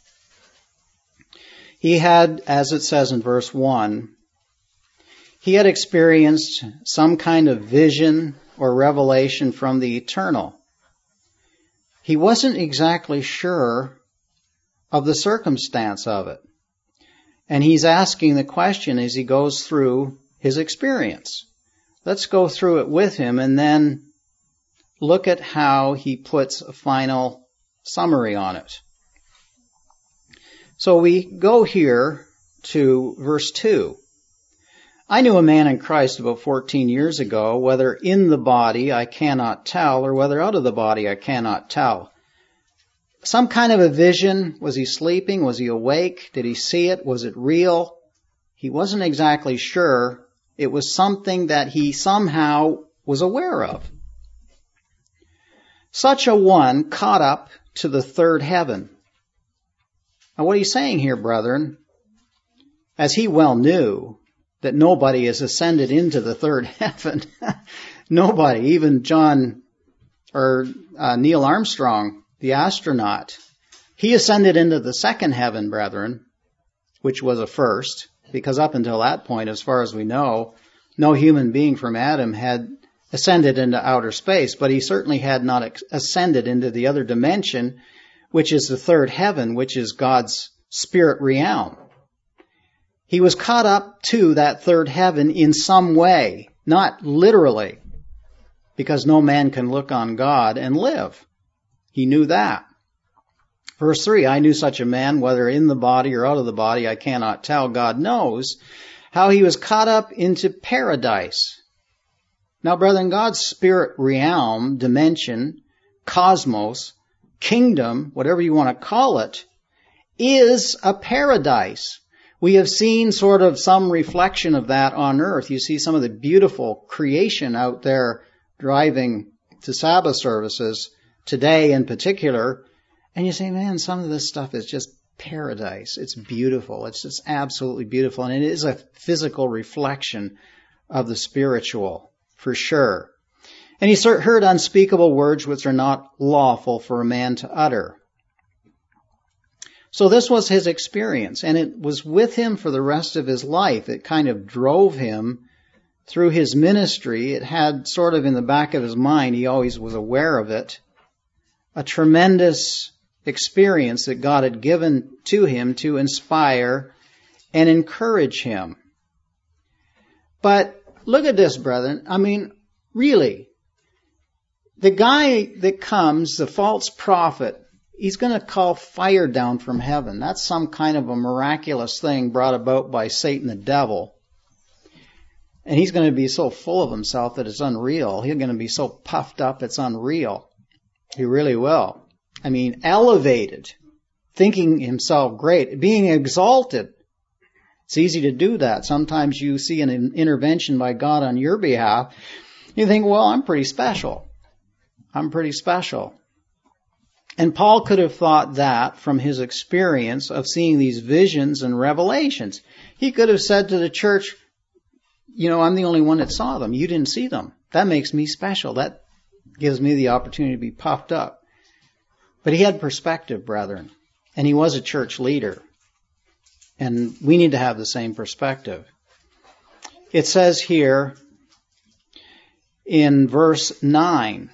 S1: He had, as it says in verse one, he had experienced some kind of vision or revelation from the eternal. He wasn't exactly sure of the circumstance of it. And he's asking the question as he goes through his experience. Let's go through it with him and then look at how he puts a final summary on it. So we go here to verse two. I knew a man in Christ about fourteen years ago, whether in the body I cannot tell, or whether out of the body I cannot tell. Some kind of a vision. Was he sleeping? Was he awake? Did he see it? Was it real? He wasn't exactly sure. It was something that he somehow was aware of. Such a one caught up to the third heaven. Now what are you saying here, brethren? As he well knew that nobody has ascended into the third heaven. Nobody, even John or uh, Neil Armstrong, the astronaut, he ascended into the second heaven, brethren, which was a first, because up until that point, as far as we know, no human being from Adam had ascended into outer space, but he certainly had not ex- ascended into the other dimension, which is the third heaven, which is God's spirit realm. He was caught up to that third heaven in some way, not literally, because no man can look on God and live. He knew that. Verse three, I knew such a man, whether in the body or out of the body, I cannot tell. God knows how he was caught up into paradise. Now, brethren, God's spirit realm, dimension, cosmos, kingdom, whatever you want to call it, is a paradise. We have seen sort of some reflection of that on earth. You see some of the beautiful creation out there driving to Sabbath services today in particular. And you say, man, some of this stuff is just paradise. It's beautiful. It's just absolutely beautiful. And it is a physical reflection of the spiritual, for sure. And he heard unspeakable words which are not lawful for a man to utter. So this was his experience, and it was with him for the rest of his life. It kind of drove him through his ministry. It had sort of in the back of his mind, he always was aware of it, a tremendous experience that God had given to him to inspire and encourage him. But look at this, brethren. I mean, really, the guy that comes, the false prophet, he's going to call fire down from heaven. That's some kind of a miraculous thing brought about by Satan the devil. And he's going to be so full of himself that it's unreal. He's going to be so puffed up it's unreal. He really will. I mean, elevated, thinking himself great, being exalted. It's easy to do that. Sometimes you see an intervention by God on your behalf. You think, well, I'm pretty special. I'm pretty special. And Paul could have thought that from his experience of seeing these visions and revelations. He could have said to the church, you know, I'm the only one that saw them. You didn't see them. That makes me special. That gives me the opportunity to be puffed up. But he had perspective, brethren, and he was a church leader. And we need to have the same perspective. It says here in verse nine,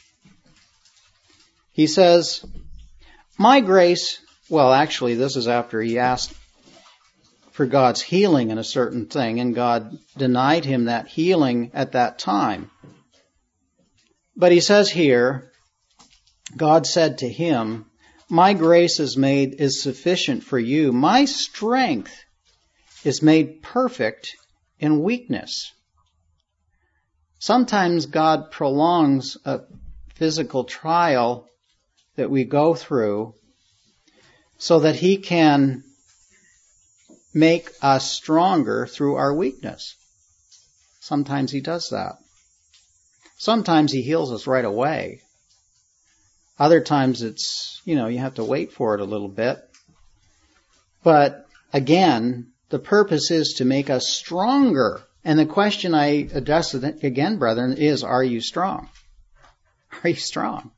S1: he says, my grace, well, actually, this is after he asked for God's healing in a certain thing, and God denied him that healing at that time. But he says here, God said to him, "My grace is made is sufficient for you. My strength is made perfect in weakness." Sometimes God prolongs a physical trial that we go through so that he can make us stronger through our weakness. Sometimes he does that. Sometimes he heals us right away. Other times it's, you know, you have to wait for it a little bit. But again, the purpose is to make us stronger. And the question I address again, brethren, is, are you strong? Are you strong?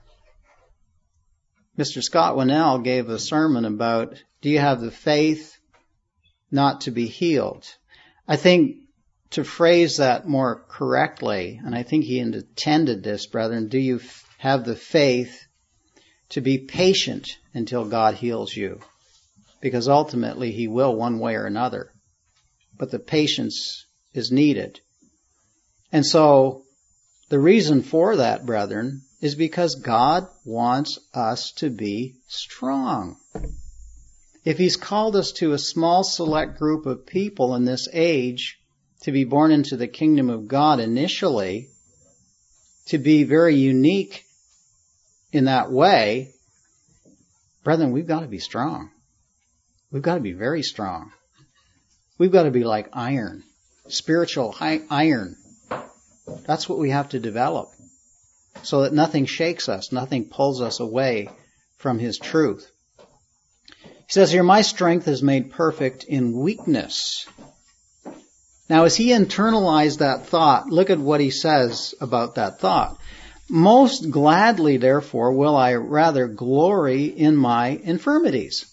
S1: Mister Scott Winnell gave a sermon about, do you have the faith not to be healed? I think to phrase that more correctly, and I think he intended this, brethren, do you have the faith to be patient until God heals you? Because ultimately he will one way or another. But the patience is needed. And so the reason for that, brethren, is because God wants us to be strong. If he's called us to a small select group of people in this age to be born into the kingdom of God initially, to be very unique in that way, brethren, we've got to be strong. We've got to be very strong. We've got to be like iron, spiritual iron. That's what we have to develop so that nothing shakes us, nothing pulls us away from his truth. He says here, my strength is made perfect in weakness. Now, as he internalized that thought, look at what he says about that thought. Most gladly, therefore, will I rather glory in my infirmities.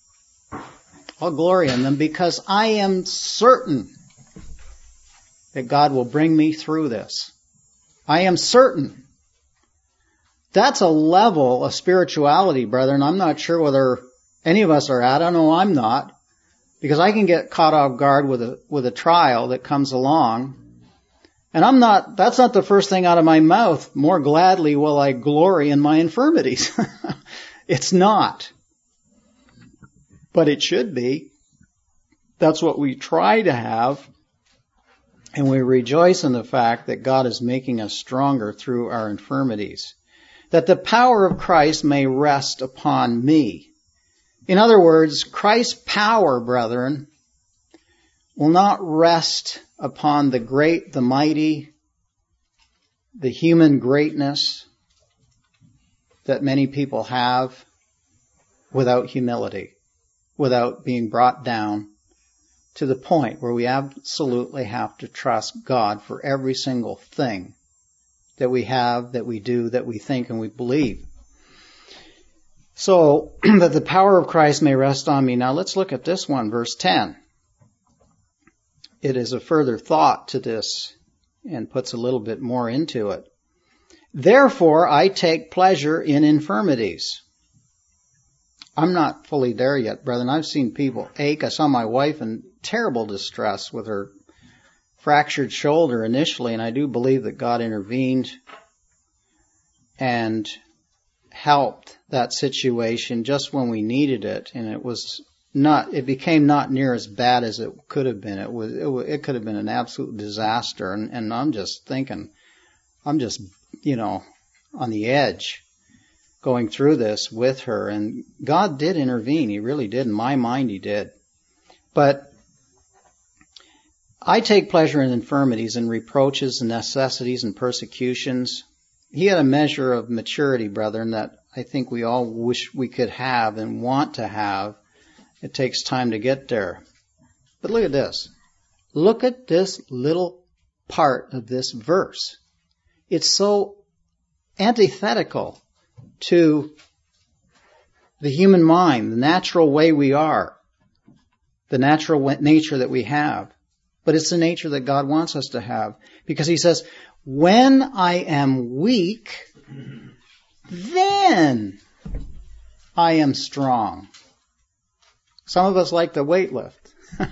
S1: I'll glory in them because I am certain that God will bring me through this. I am certain. That's a level of spirituality, brethren. I'm not sure whether any of us are at. I know I'm not. Because I can get caught off guard with a, with a trial that comes along. And I'm not, that's not the first thing out of my mouth. More gladly will I glory in my infirmities. It's not. But it should be. That's what we try to have. And we rejoice in the fact that God is making us stronger through our infirmities. That the power of Christ may rest upon me. In other words, Christ's power, brethren, will not rest upon the great, the mighty, the human greatness that many people have without humility, without being brought down to the point where we absolutely have to trust God for every single thing that we have, that we do, that we think, and we believe. So, that the power of Christ may rest on me. Now let's look at this one, verse ten. It is a further thought to this and puts a little bit more into it. Therefore, I take pleasure in infirmities. I'm not fully there yet, brethren. I've seen people ache. I saw my wife in terrible distress with her fractured shoulder initially, and I do believe that God intervened and helped that situation just when we needed it, and it was not, it became not near as bad as it could have been. It was, it, was, it could have been an absolute disaster, and, and I'm just thinking, I'm just, you know, on the edge going through this with her, and God did intervene. He really did. In my mind, he did. But I take pleasure in infirmities and reproaches and necessities and persecutions. He had a measure of maturity, brethren, that I think we all wish we could have and want to have. It takes time to get there. But look at this. Look at this little part of this verse. It's so antithetical to the human mind, the natural way we are, the natural nature that we have. But it's the nature that God wants us to have. Because he says, when I am weak, then I am strong. Some of us like to weight lift.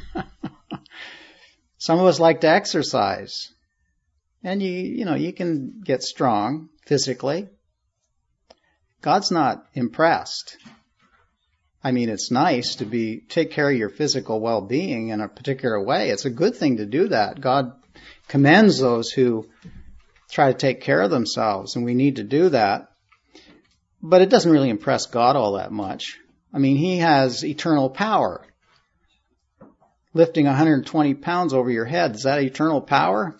S1: Some of us like to exercise. And you, you know, you can get strong physically. God's not impressed. I mean, it's nice to be take care of your physical well-being in a particular way. It's a good thing to do that. God commends those who try to take care of themselves, and we need to do that. But it doesn't really impress God all that much. I mean, he has eternal power. Lifting one hundred twenty pounds over your head, is that eternal power?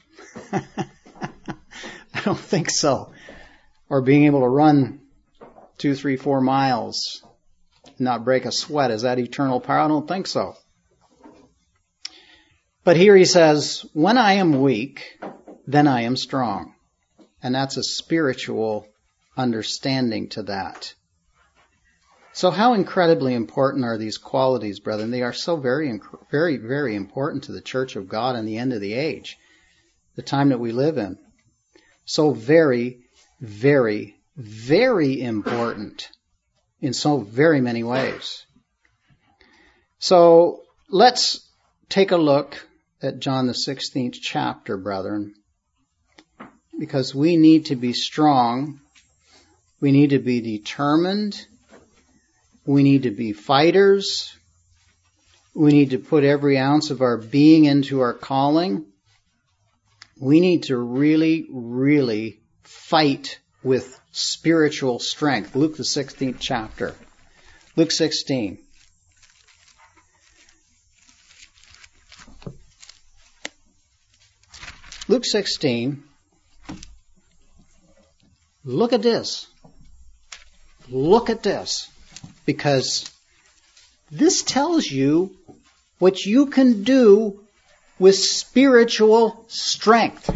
S1: I don't think so. Or being able to run two, three, four miles and not break a sweat, is that eternal power? I don't think so. But here he says, when I am weak, then I am strong. And that's a spiritual understanding to that. So how incredibly important are these qualities, brethren? They are so very, very, very important to the church of God and the end of the age, the time that we live in. So very, very, very important in so very many ways. So let's take a look at John the sixteenth chapter, brethren, because we need to be strong. We need to be determined. We need to be fighters. We need to put every ounce of our being into our calling. We need to really, really fight with spiritual strength. Luke the sixteenth chapter. Luke sixteen. Luke sixteen. Look at this. Look at this. Because this tells you what you can do with spiritual strength.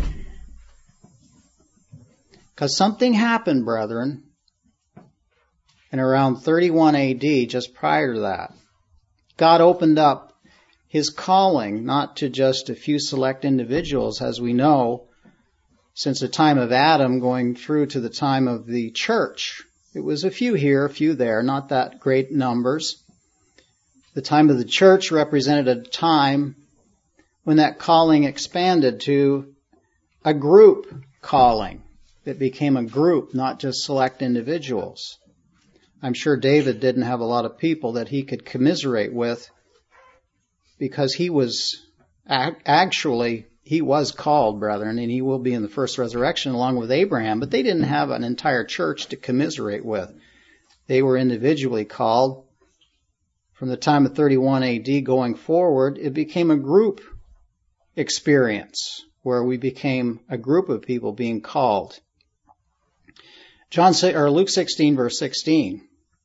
S1: Because something happened, brethren, in around thirty-one A D, just prior to that. God opened up his calling not to just a few select individuals, as we know, since the time of Adam going through to the time of the church. It was a few here, a few there, not that great numbers. The time of the church represented a time when that calling expanded to a group calling. It became a group, not just select individuals. I'm sure David didn't have a lot of people that he could commiserate with because he was actually, he was called, brethren, and he will be in the first resurrection along with Abraham, but they didn't have an entire church to commiserate with. They were individually called. From the time of thirty-one A D going forward, it became a group experience where we became a group of people being called. John or Luke sixteen, verse sixteen.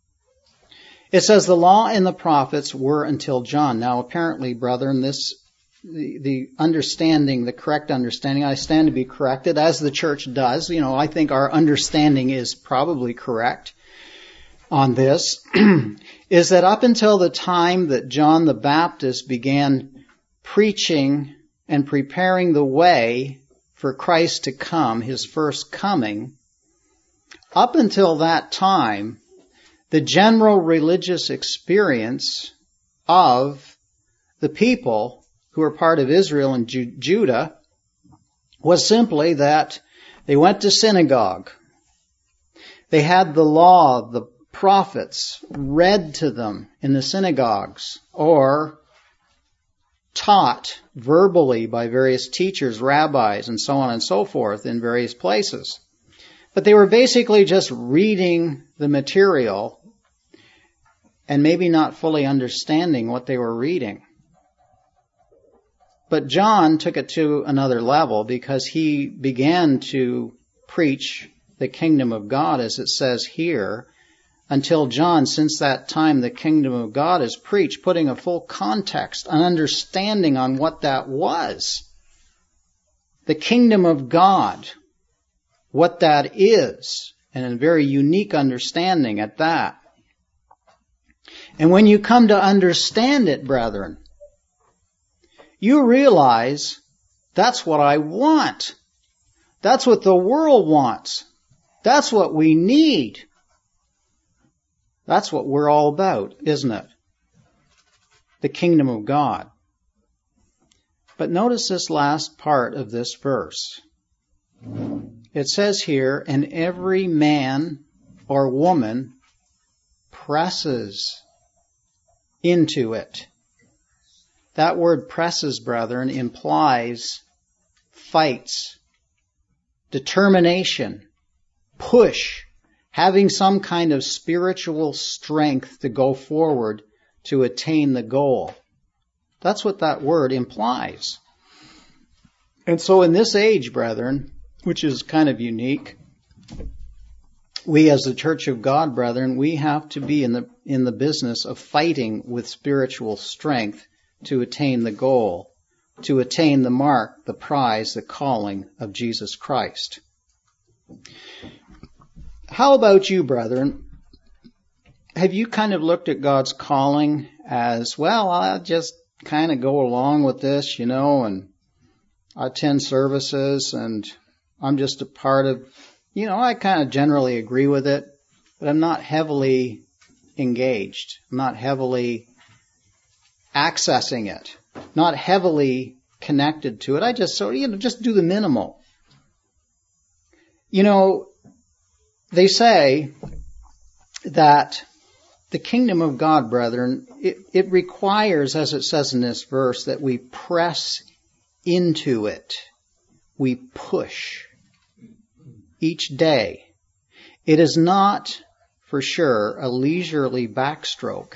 S1: It says, the law and the prophets were until John. Now, apparently, brethren, this the, the understanding, the correct understanding, I stand to be corrected, as the church does. You know, I think our understanding is probably correct on this, is that up until the time that John the Baptist began preaching and preparing the way for Christ to come, his first coming, up until that time, the general religious experience of the people who were part of Israel and Ju- Judah was simply that they went to synagogue. They had the law, the prophets read to them in the synagogues or taught verbally by various teachers, rabbis, and so on and so forth in various places. But they were basically just reading the material and maybe not fully understanding what they were reading. But John took it to another level because he began to preach the kingdom of God, as it says here. Until John, since that time, the kingdom of God is preached, putting a full context, an understanding on what that was. The kingdom of God, what that is, and a very unique understanding at that. And when you come to understand it, brethren, you realize that's what I want. That's what the world wants. That's what we need. That's what we're all about, isn't it? The kingdom of God. But notice this last part of this verse. It says here, and every man or woman presses into it. That word presses, brethren, implies fights, determination, push, having some kind of spiritual strength to go forward to attain the goal. That's what that word implies. And so in this age, brethren, which is kind of unique, we as the Church of God, brethren, we have to be in the in the business of fighting with spiritual strength to attain the goal, to attain the mark, the prize, the calling of Jesus Christ. How about you, brethren? Have you kind of looked at God's calling as, well, I'll just kind of go along with this, you know, and I attend services and I'm just a part of, you know, I kind of generally agree with it, but I'm not heavily engaged. I'm not heavily accessing it, not heavily connected to it. I just so you know just do the minimal. You know, they say that the kingdom of God, brethren, it, it requires, as it says in this verse, that we press into it. We push each day. It is not, for sure, a leisurely backstroke.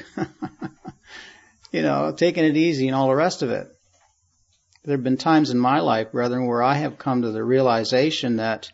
S1: You know, taking it easy and all the rest of it. There have been times in my life, brethren, where I have come to the realization that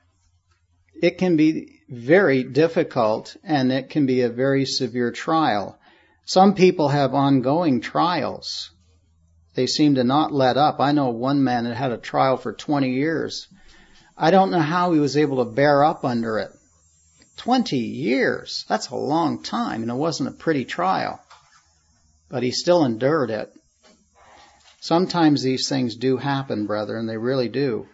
S1: it can be very difficult and it can be a very severe trial. Some people have ongoing trials. They seem to not let up. I know one man that had a trial for twenty years. I don't know how he was able to bear up under it. twenty years. That's a long time, and it wasn't a pretty trial. But he still endured it. Sometimes these things do happen, brethren. They really do.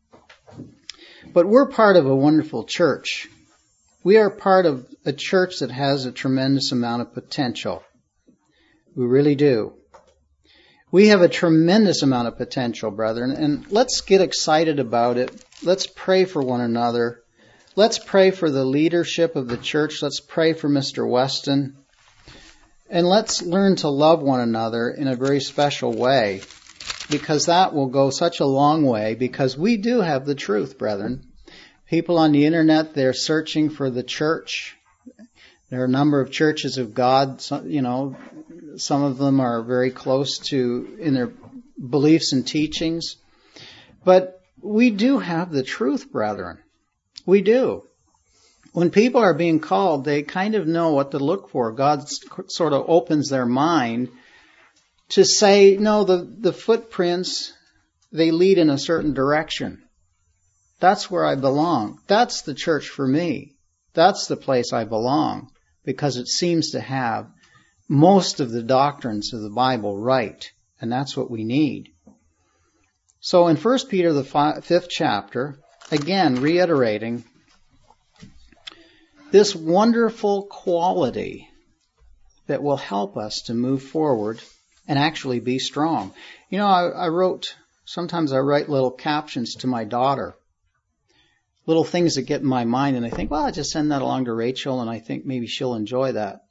S1: But we're part of a wonderful church. We are part of a church that has a tremendous amount of potential. We really do. We have a tremendous amount of potential, brethren, and let's get excited about it. Let's pray for one another. Let's pray for the leadership of the church. Let's pray for Mister Weston. And let's learn to love one another in a very special way, because that will go such a long way, because we do have the truth, brethren. People on the internet, they're searching for the church. There are a number of churches of God, you know, some of them are very close to in their beliefs and teachings. But we do have the truth, brethren. We do. When people are being called, they kind of know what to look for. God sort of opens their mind to say, no, the, the footprints, they lead in a certain direction. That's where I belong. That's the church for me. That's the place I belong, because it seems to have most of the doctrines of the Bible right, and that's what we need. So in First Peter, the fifth chapter, again, reiterating this wonderful quality that will help us to move forward and actually be strong. You know, I, I wrote, sometimes I write little captions to my daughter, little things that get in my mind, and I think, well, I'll just send that along to Rachel, and I think maybe she'll enjoy that.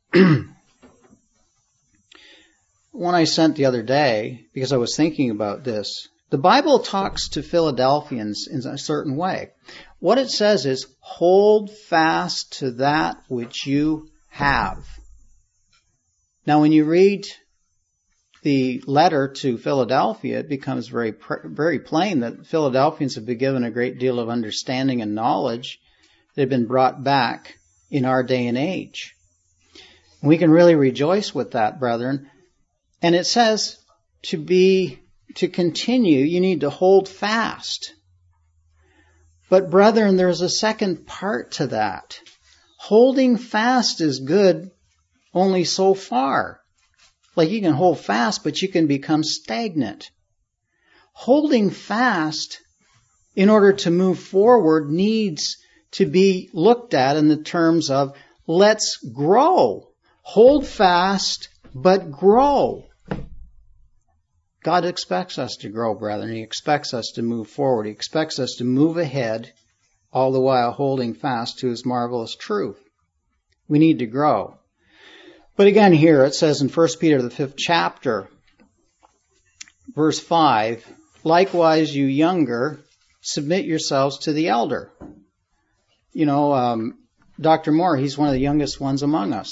S1: One I sent the other day, because I was thinking about this, the Bible talks to Philadelphians in a certain way. What it says is, hold fast to that which you have. Now, when you read the letter to Philadelphia, it becomes very, very plain that Philadelphians have been given a great deal of understanding and knowledge that have been brought back in our day and age. We can really rejoice with that, brethren. And it says to be, to continue, you need to hold fast. But brethren, there's a second part to that. Holding fast is good only so far. Like you can hold fast, but you can become stagnant. Holding fast in order to move forward needs to be looked at in the terms of let's grow. Hold fast, but grow. God expects us to grow, brethren. He expects us to move forward. He expects us to move ahead all the while holding fast to his marvelous truth. We need to grow. But again here it says in First Peter, the fifth chapter, verse five, likewise you younger, submit yourselves to the elder. You know, um, Doctor Moore, he's one of the youngest ones among us.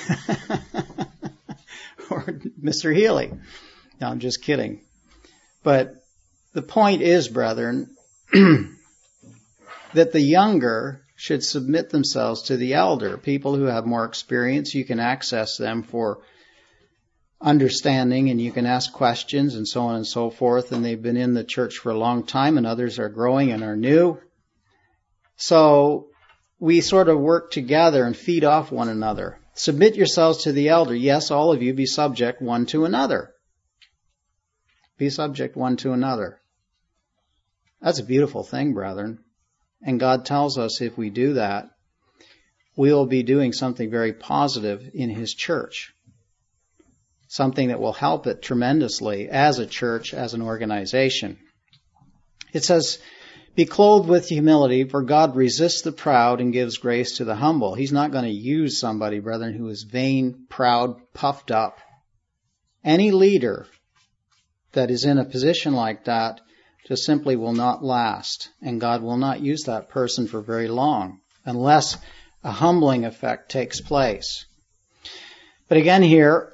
S1: Or Mister Healy. No, I'm just kidding. But the point is, brethren, that the younger should submit themselves to the elder. People who have more experience, you can access them for understanding and you can ask questions and so on and so forth. And they've been in the church for a long time and others are growing and are new. So we sort of work together and feed off one another. Submit yourselves to the elder. Yes, all of you be subject one to another. Be subject one to another. That's a beautiful thing, brethren. And God tells us if we do that, we'll be doing something very positive in His church. Something that will help it tremendously as a church, as an organization. It says, be clothed with humility, for God resists the proud and gives grace to the humble. He's not going to use somebody, brethren, who is vain, proud, puffed up. Any leader that is in a position like that just simply will not last, and God will not use that person for very long unless a humbling effect takes place. But again here,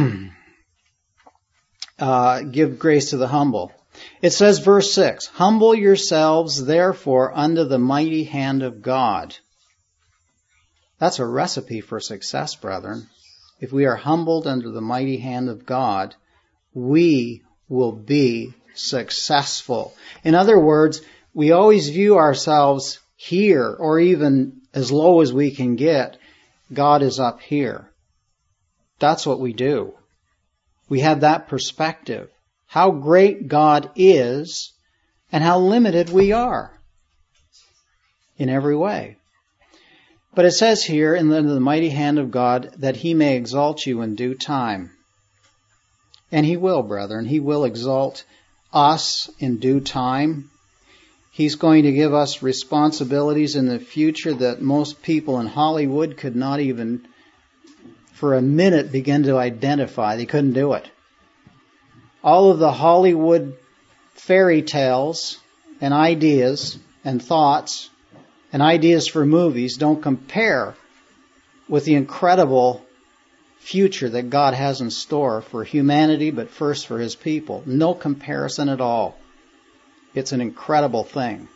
S1: uh, give grace to the humble. It says, verse six, humble yourselves therefore under the mighty hand of God. That's a recipe for success, brethren. If we are humbled under the mighty hand of God, we will be successful. In other words, we always view ourselves here, or even as low as we can get. God is up here. That's what we do. We have that perspective. How great God is and how limited we are in every way. But it says here in the, in the mighty hand of God that He may exalt you in due time. And He will, brethren. He will exalt us in due time. He's going to give us responsibilities in the future that most people in Hollywood could not even for a minute begin to identify. They couldn't do it. All of the Hollywood fairy tales and ideas and thoughts and ideas for movies don't compare with the incredible future that God has in store for humanity, but first for His people. No comparison at all. It's an incredible thing.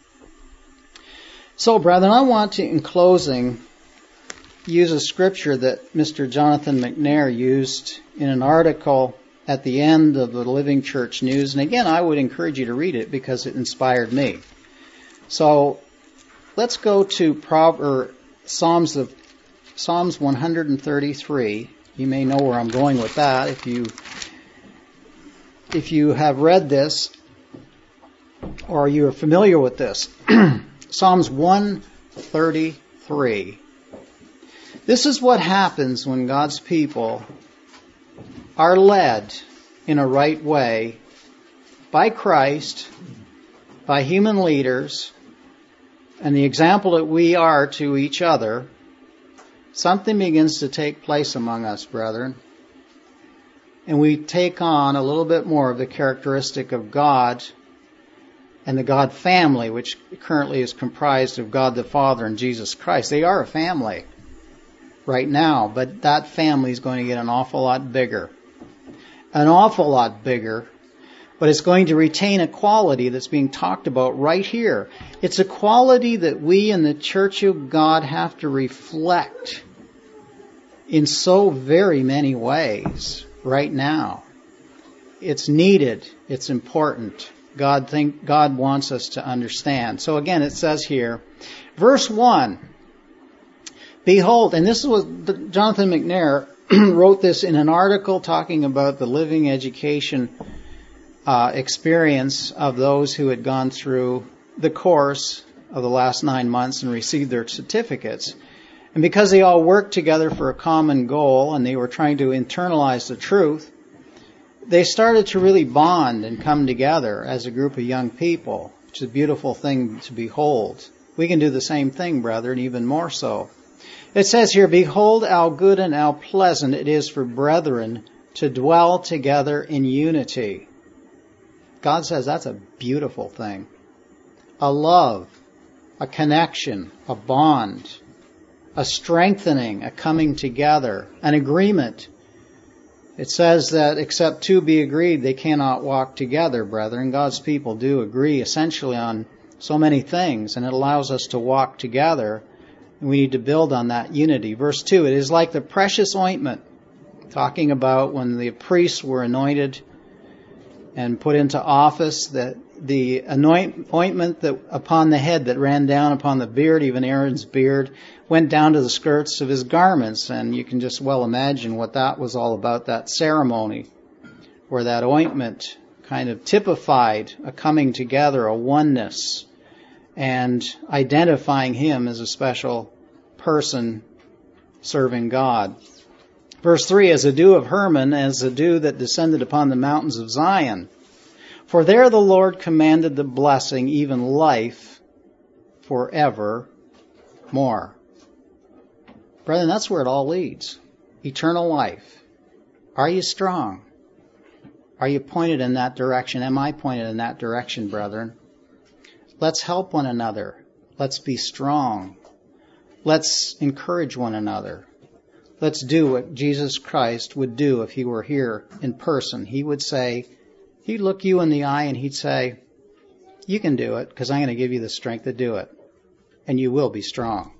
S1: So, brethren, I want to, in closing, use a scripture that Mister Jonathan McNair used in an article at the end of the Living Church News. And again, I would encourage you to read it because it inspired me. So, let's go to Proverbs, or Psalms of Psalms one thirty-three. You may know where I'm going with that. If you if you have read this or you are familiar with this. Psalms one thirty-three. This is what happens when God's people are led in a right way by Christ, by human leaders, and the example that we are to each other. Something begins to take place among us, brethren. And we take on a little bit more of the characteristic of God and the God family, which currently is comprised of God the Father and Jesus Christ. They are a family right now, but that family is going to get an awful lot bigger. An awful lot bigger, but it's going to retain a quality that's being talked about right here. It's a quality that we in the Church of God have to reflect in so very many ways right now. It's needed. It's important. God think God wants us to understand. So again, it says here, verse one, behold, and this was Jonathan McNair wrote this in an article talking about the living education uh, experience of those who had gone through the course of the last nine months and received their certificates. And because they all worked together for a common goal and they were trying to internalize the truth, they started to really bond and come together as a group of young people, which is a beautiful thing to behold. We can do the same thing, brethren, even more so. It says here, behold how good and how pleasant it is for brethren to dwell together in unity. God says that's a beautiful thing. A love, a connection, a bond, a strengthening, a coming together, an agreement. It says that except two be agreed, they cannot walk together, brethren. God's people do agree essentially on so many things, and it allows us to walk together. And we need to build on that unity. Verse two, it is like the precious ointment, talking about when the priests were anointed and put into office, that the anoint, ointment that upon the head that ran down upon the beard, even Aaron's beard, went down to the skirts of his garments. And you can just well imagine what that was all about, that ceremony, where that ointment kind of typified a coming together, a oneness, and identifying him as a special person serving God. Verse three, as the dew of Hermon, as the dew that descended upon the mountains of Zion. For there the Lord commanded the blessing, even life, forever more. Brethren, that's where it all leads. Eternal life. Are you strong? Are you pointed in that direction? Am I pointed in that direction, brethren? Let's help one another. Let's be strong. Let's encourage one another. Let's do what Jesus Christ would do if he were here in person. He would say, he'd look you in the eye and he'd say, you can do it because I'm going to give you the strength to do it. And you will be strong.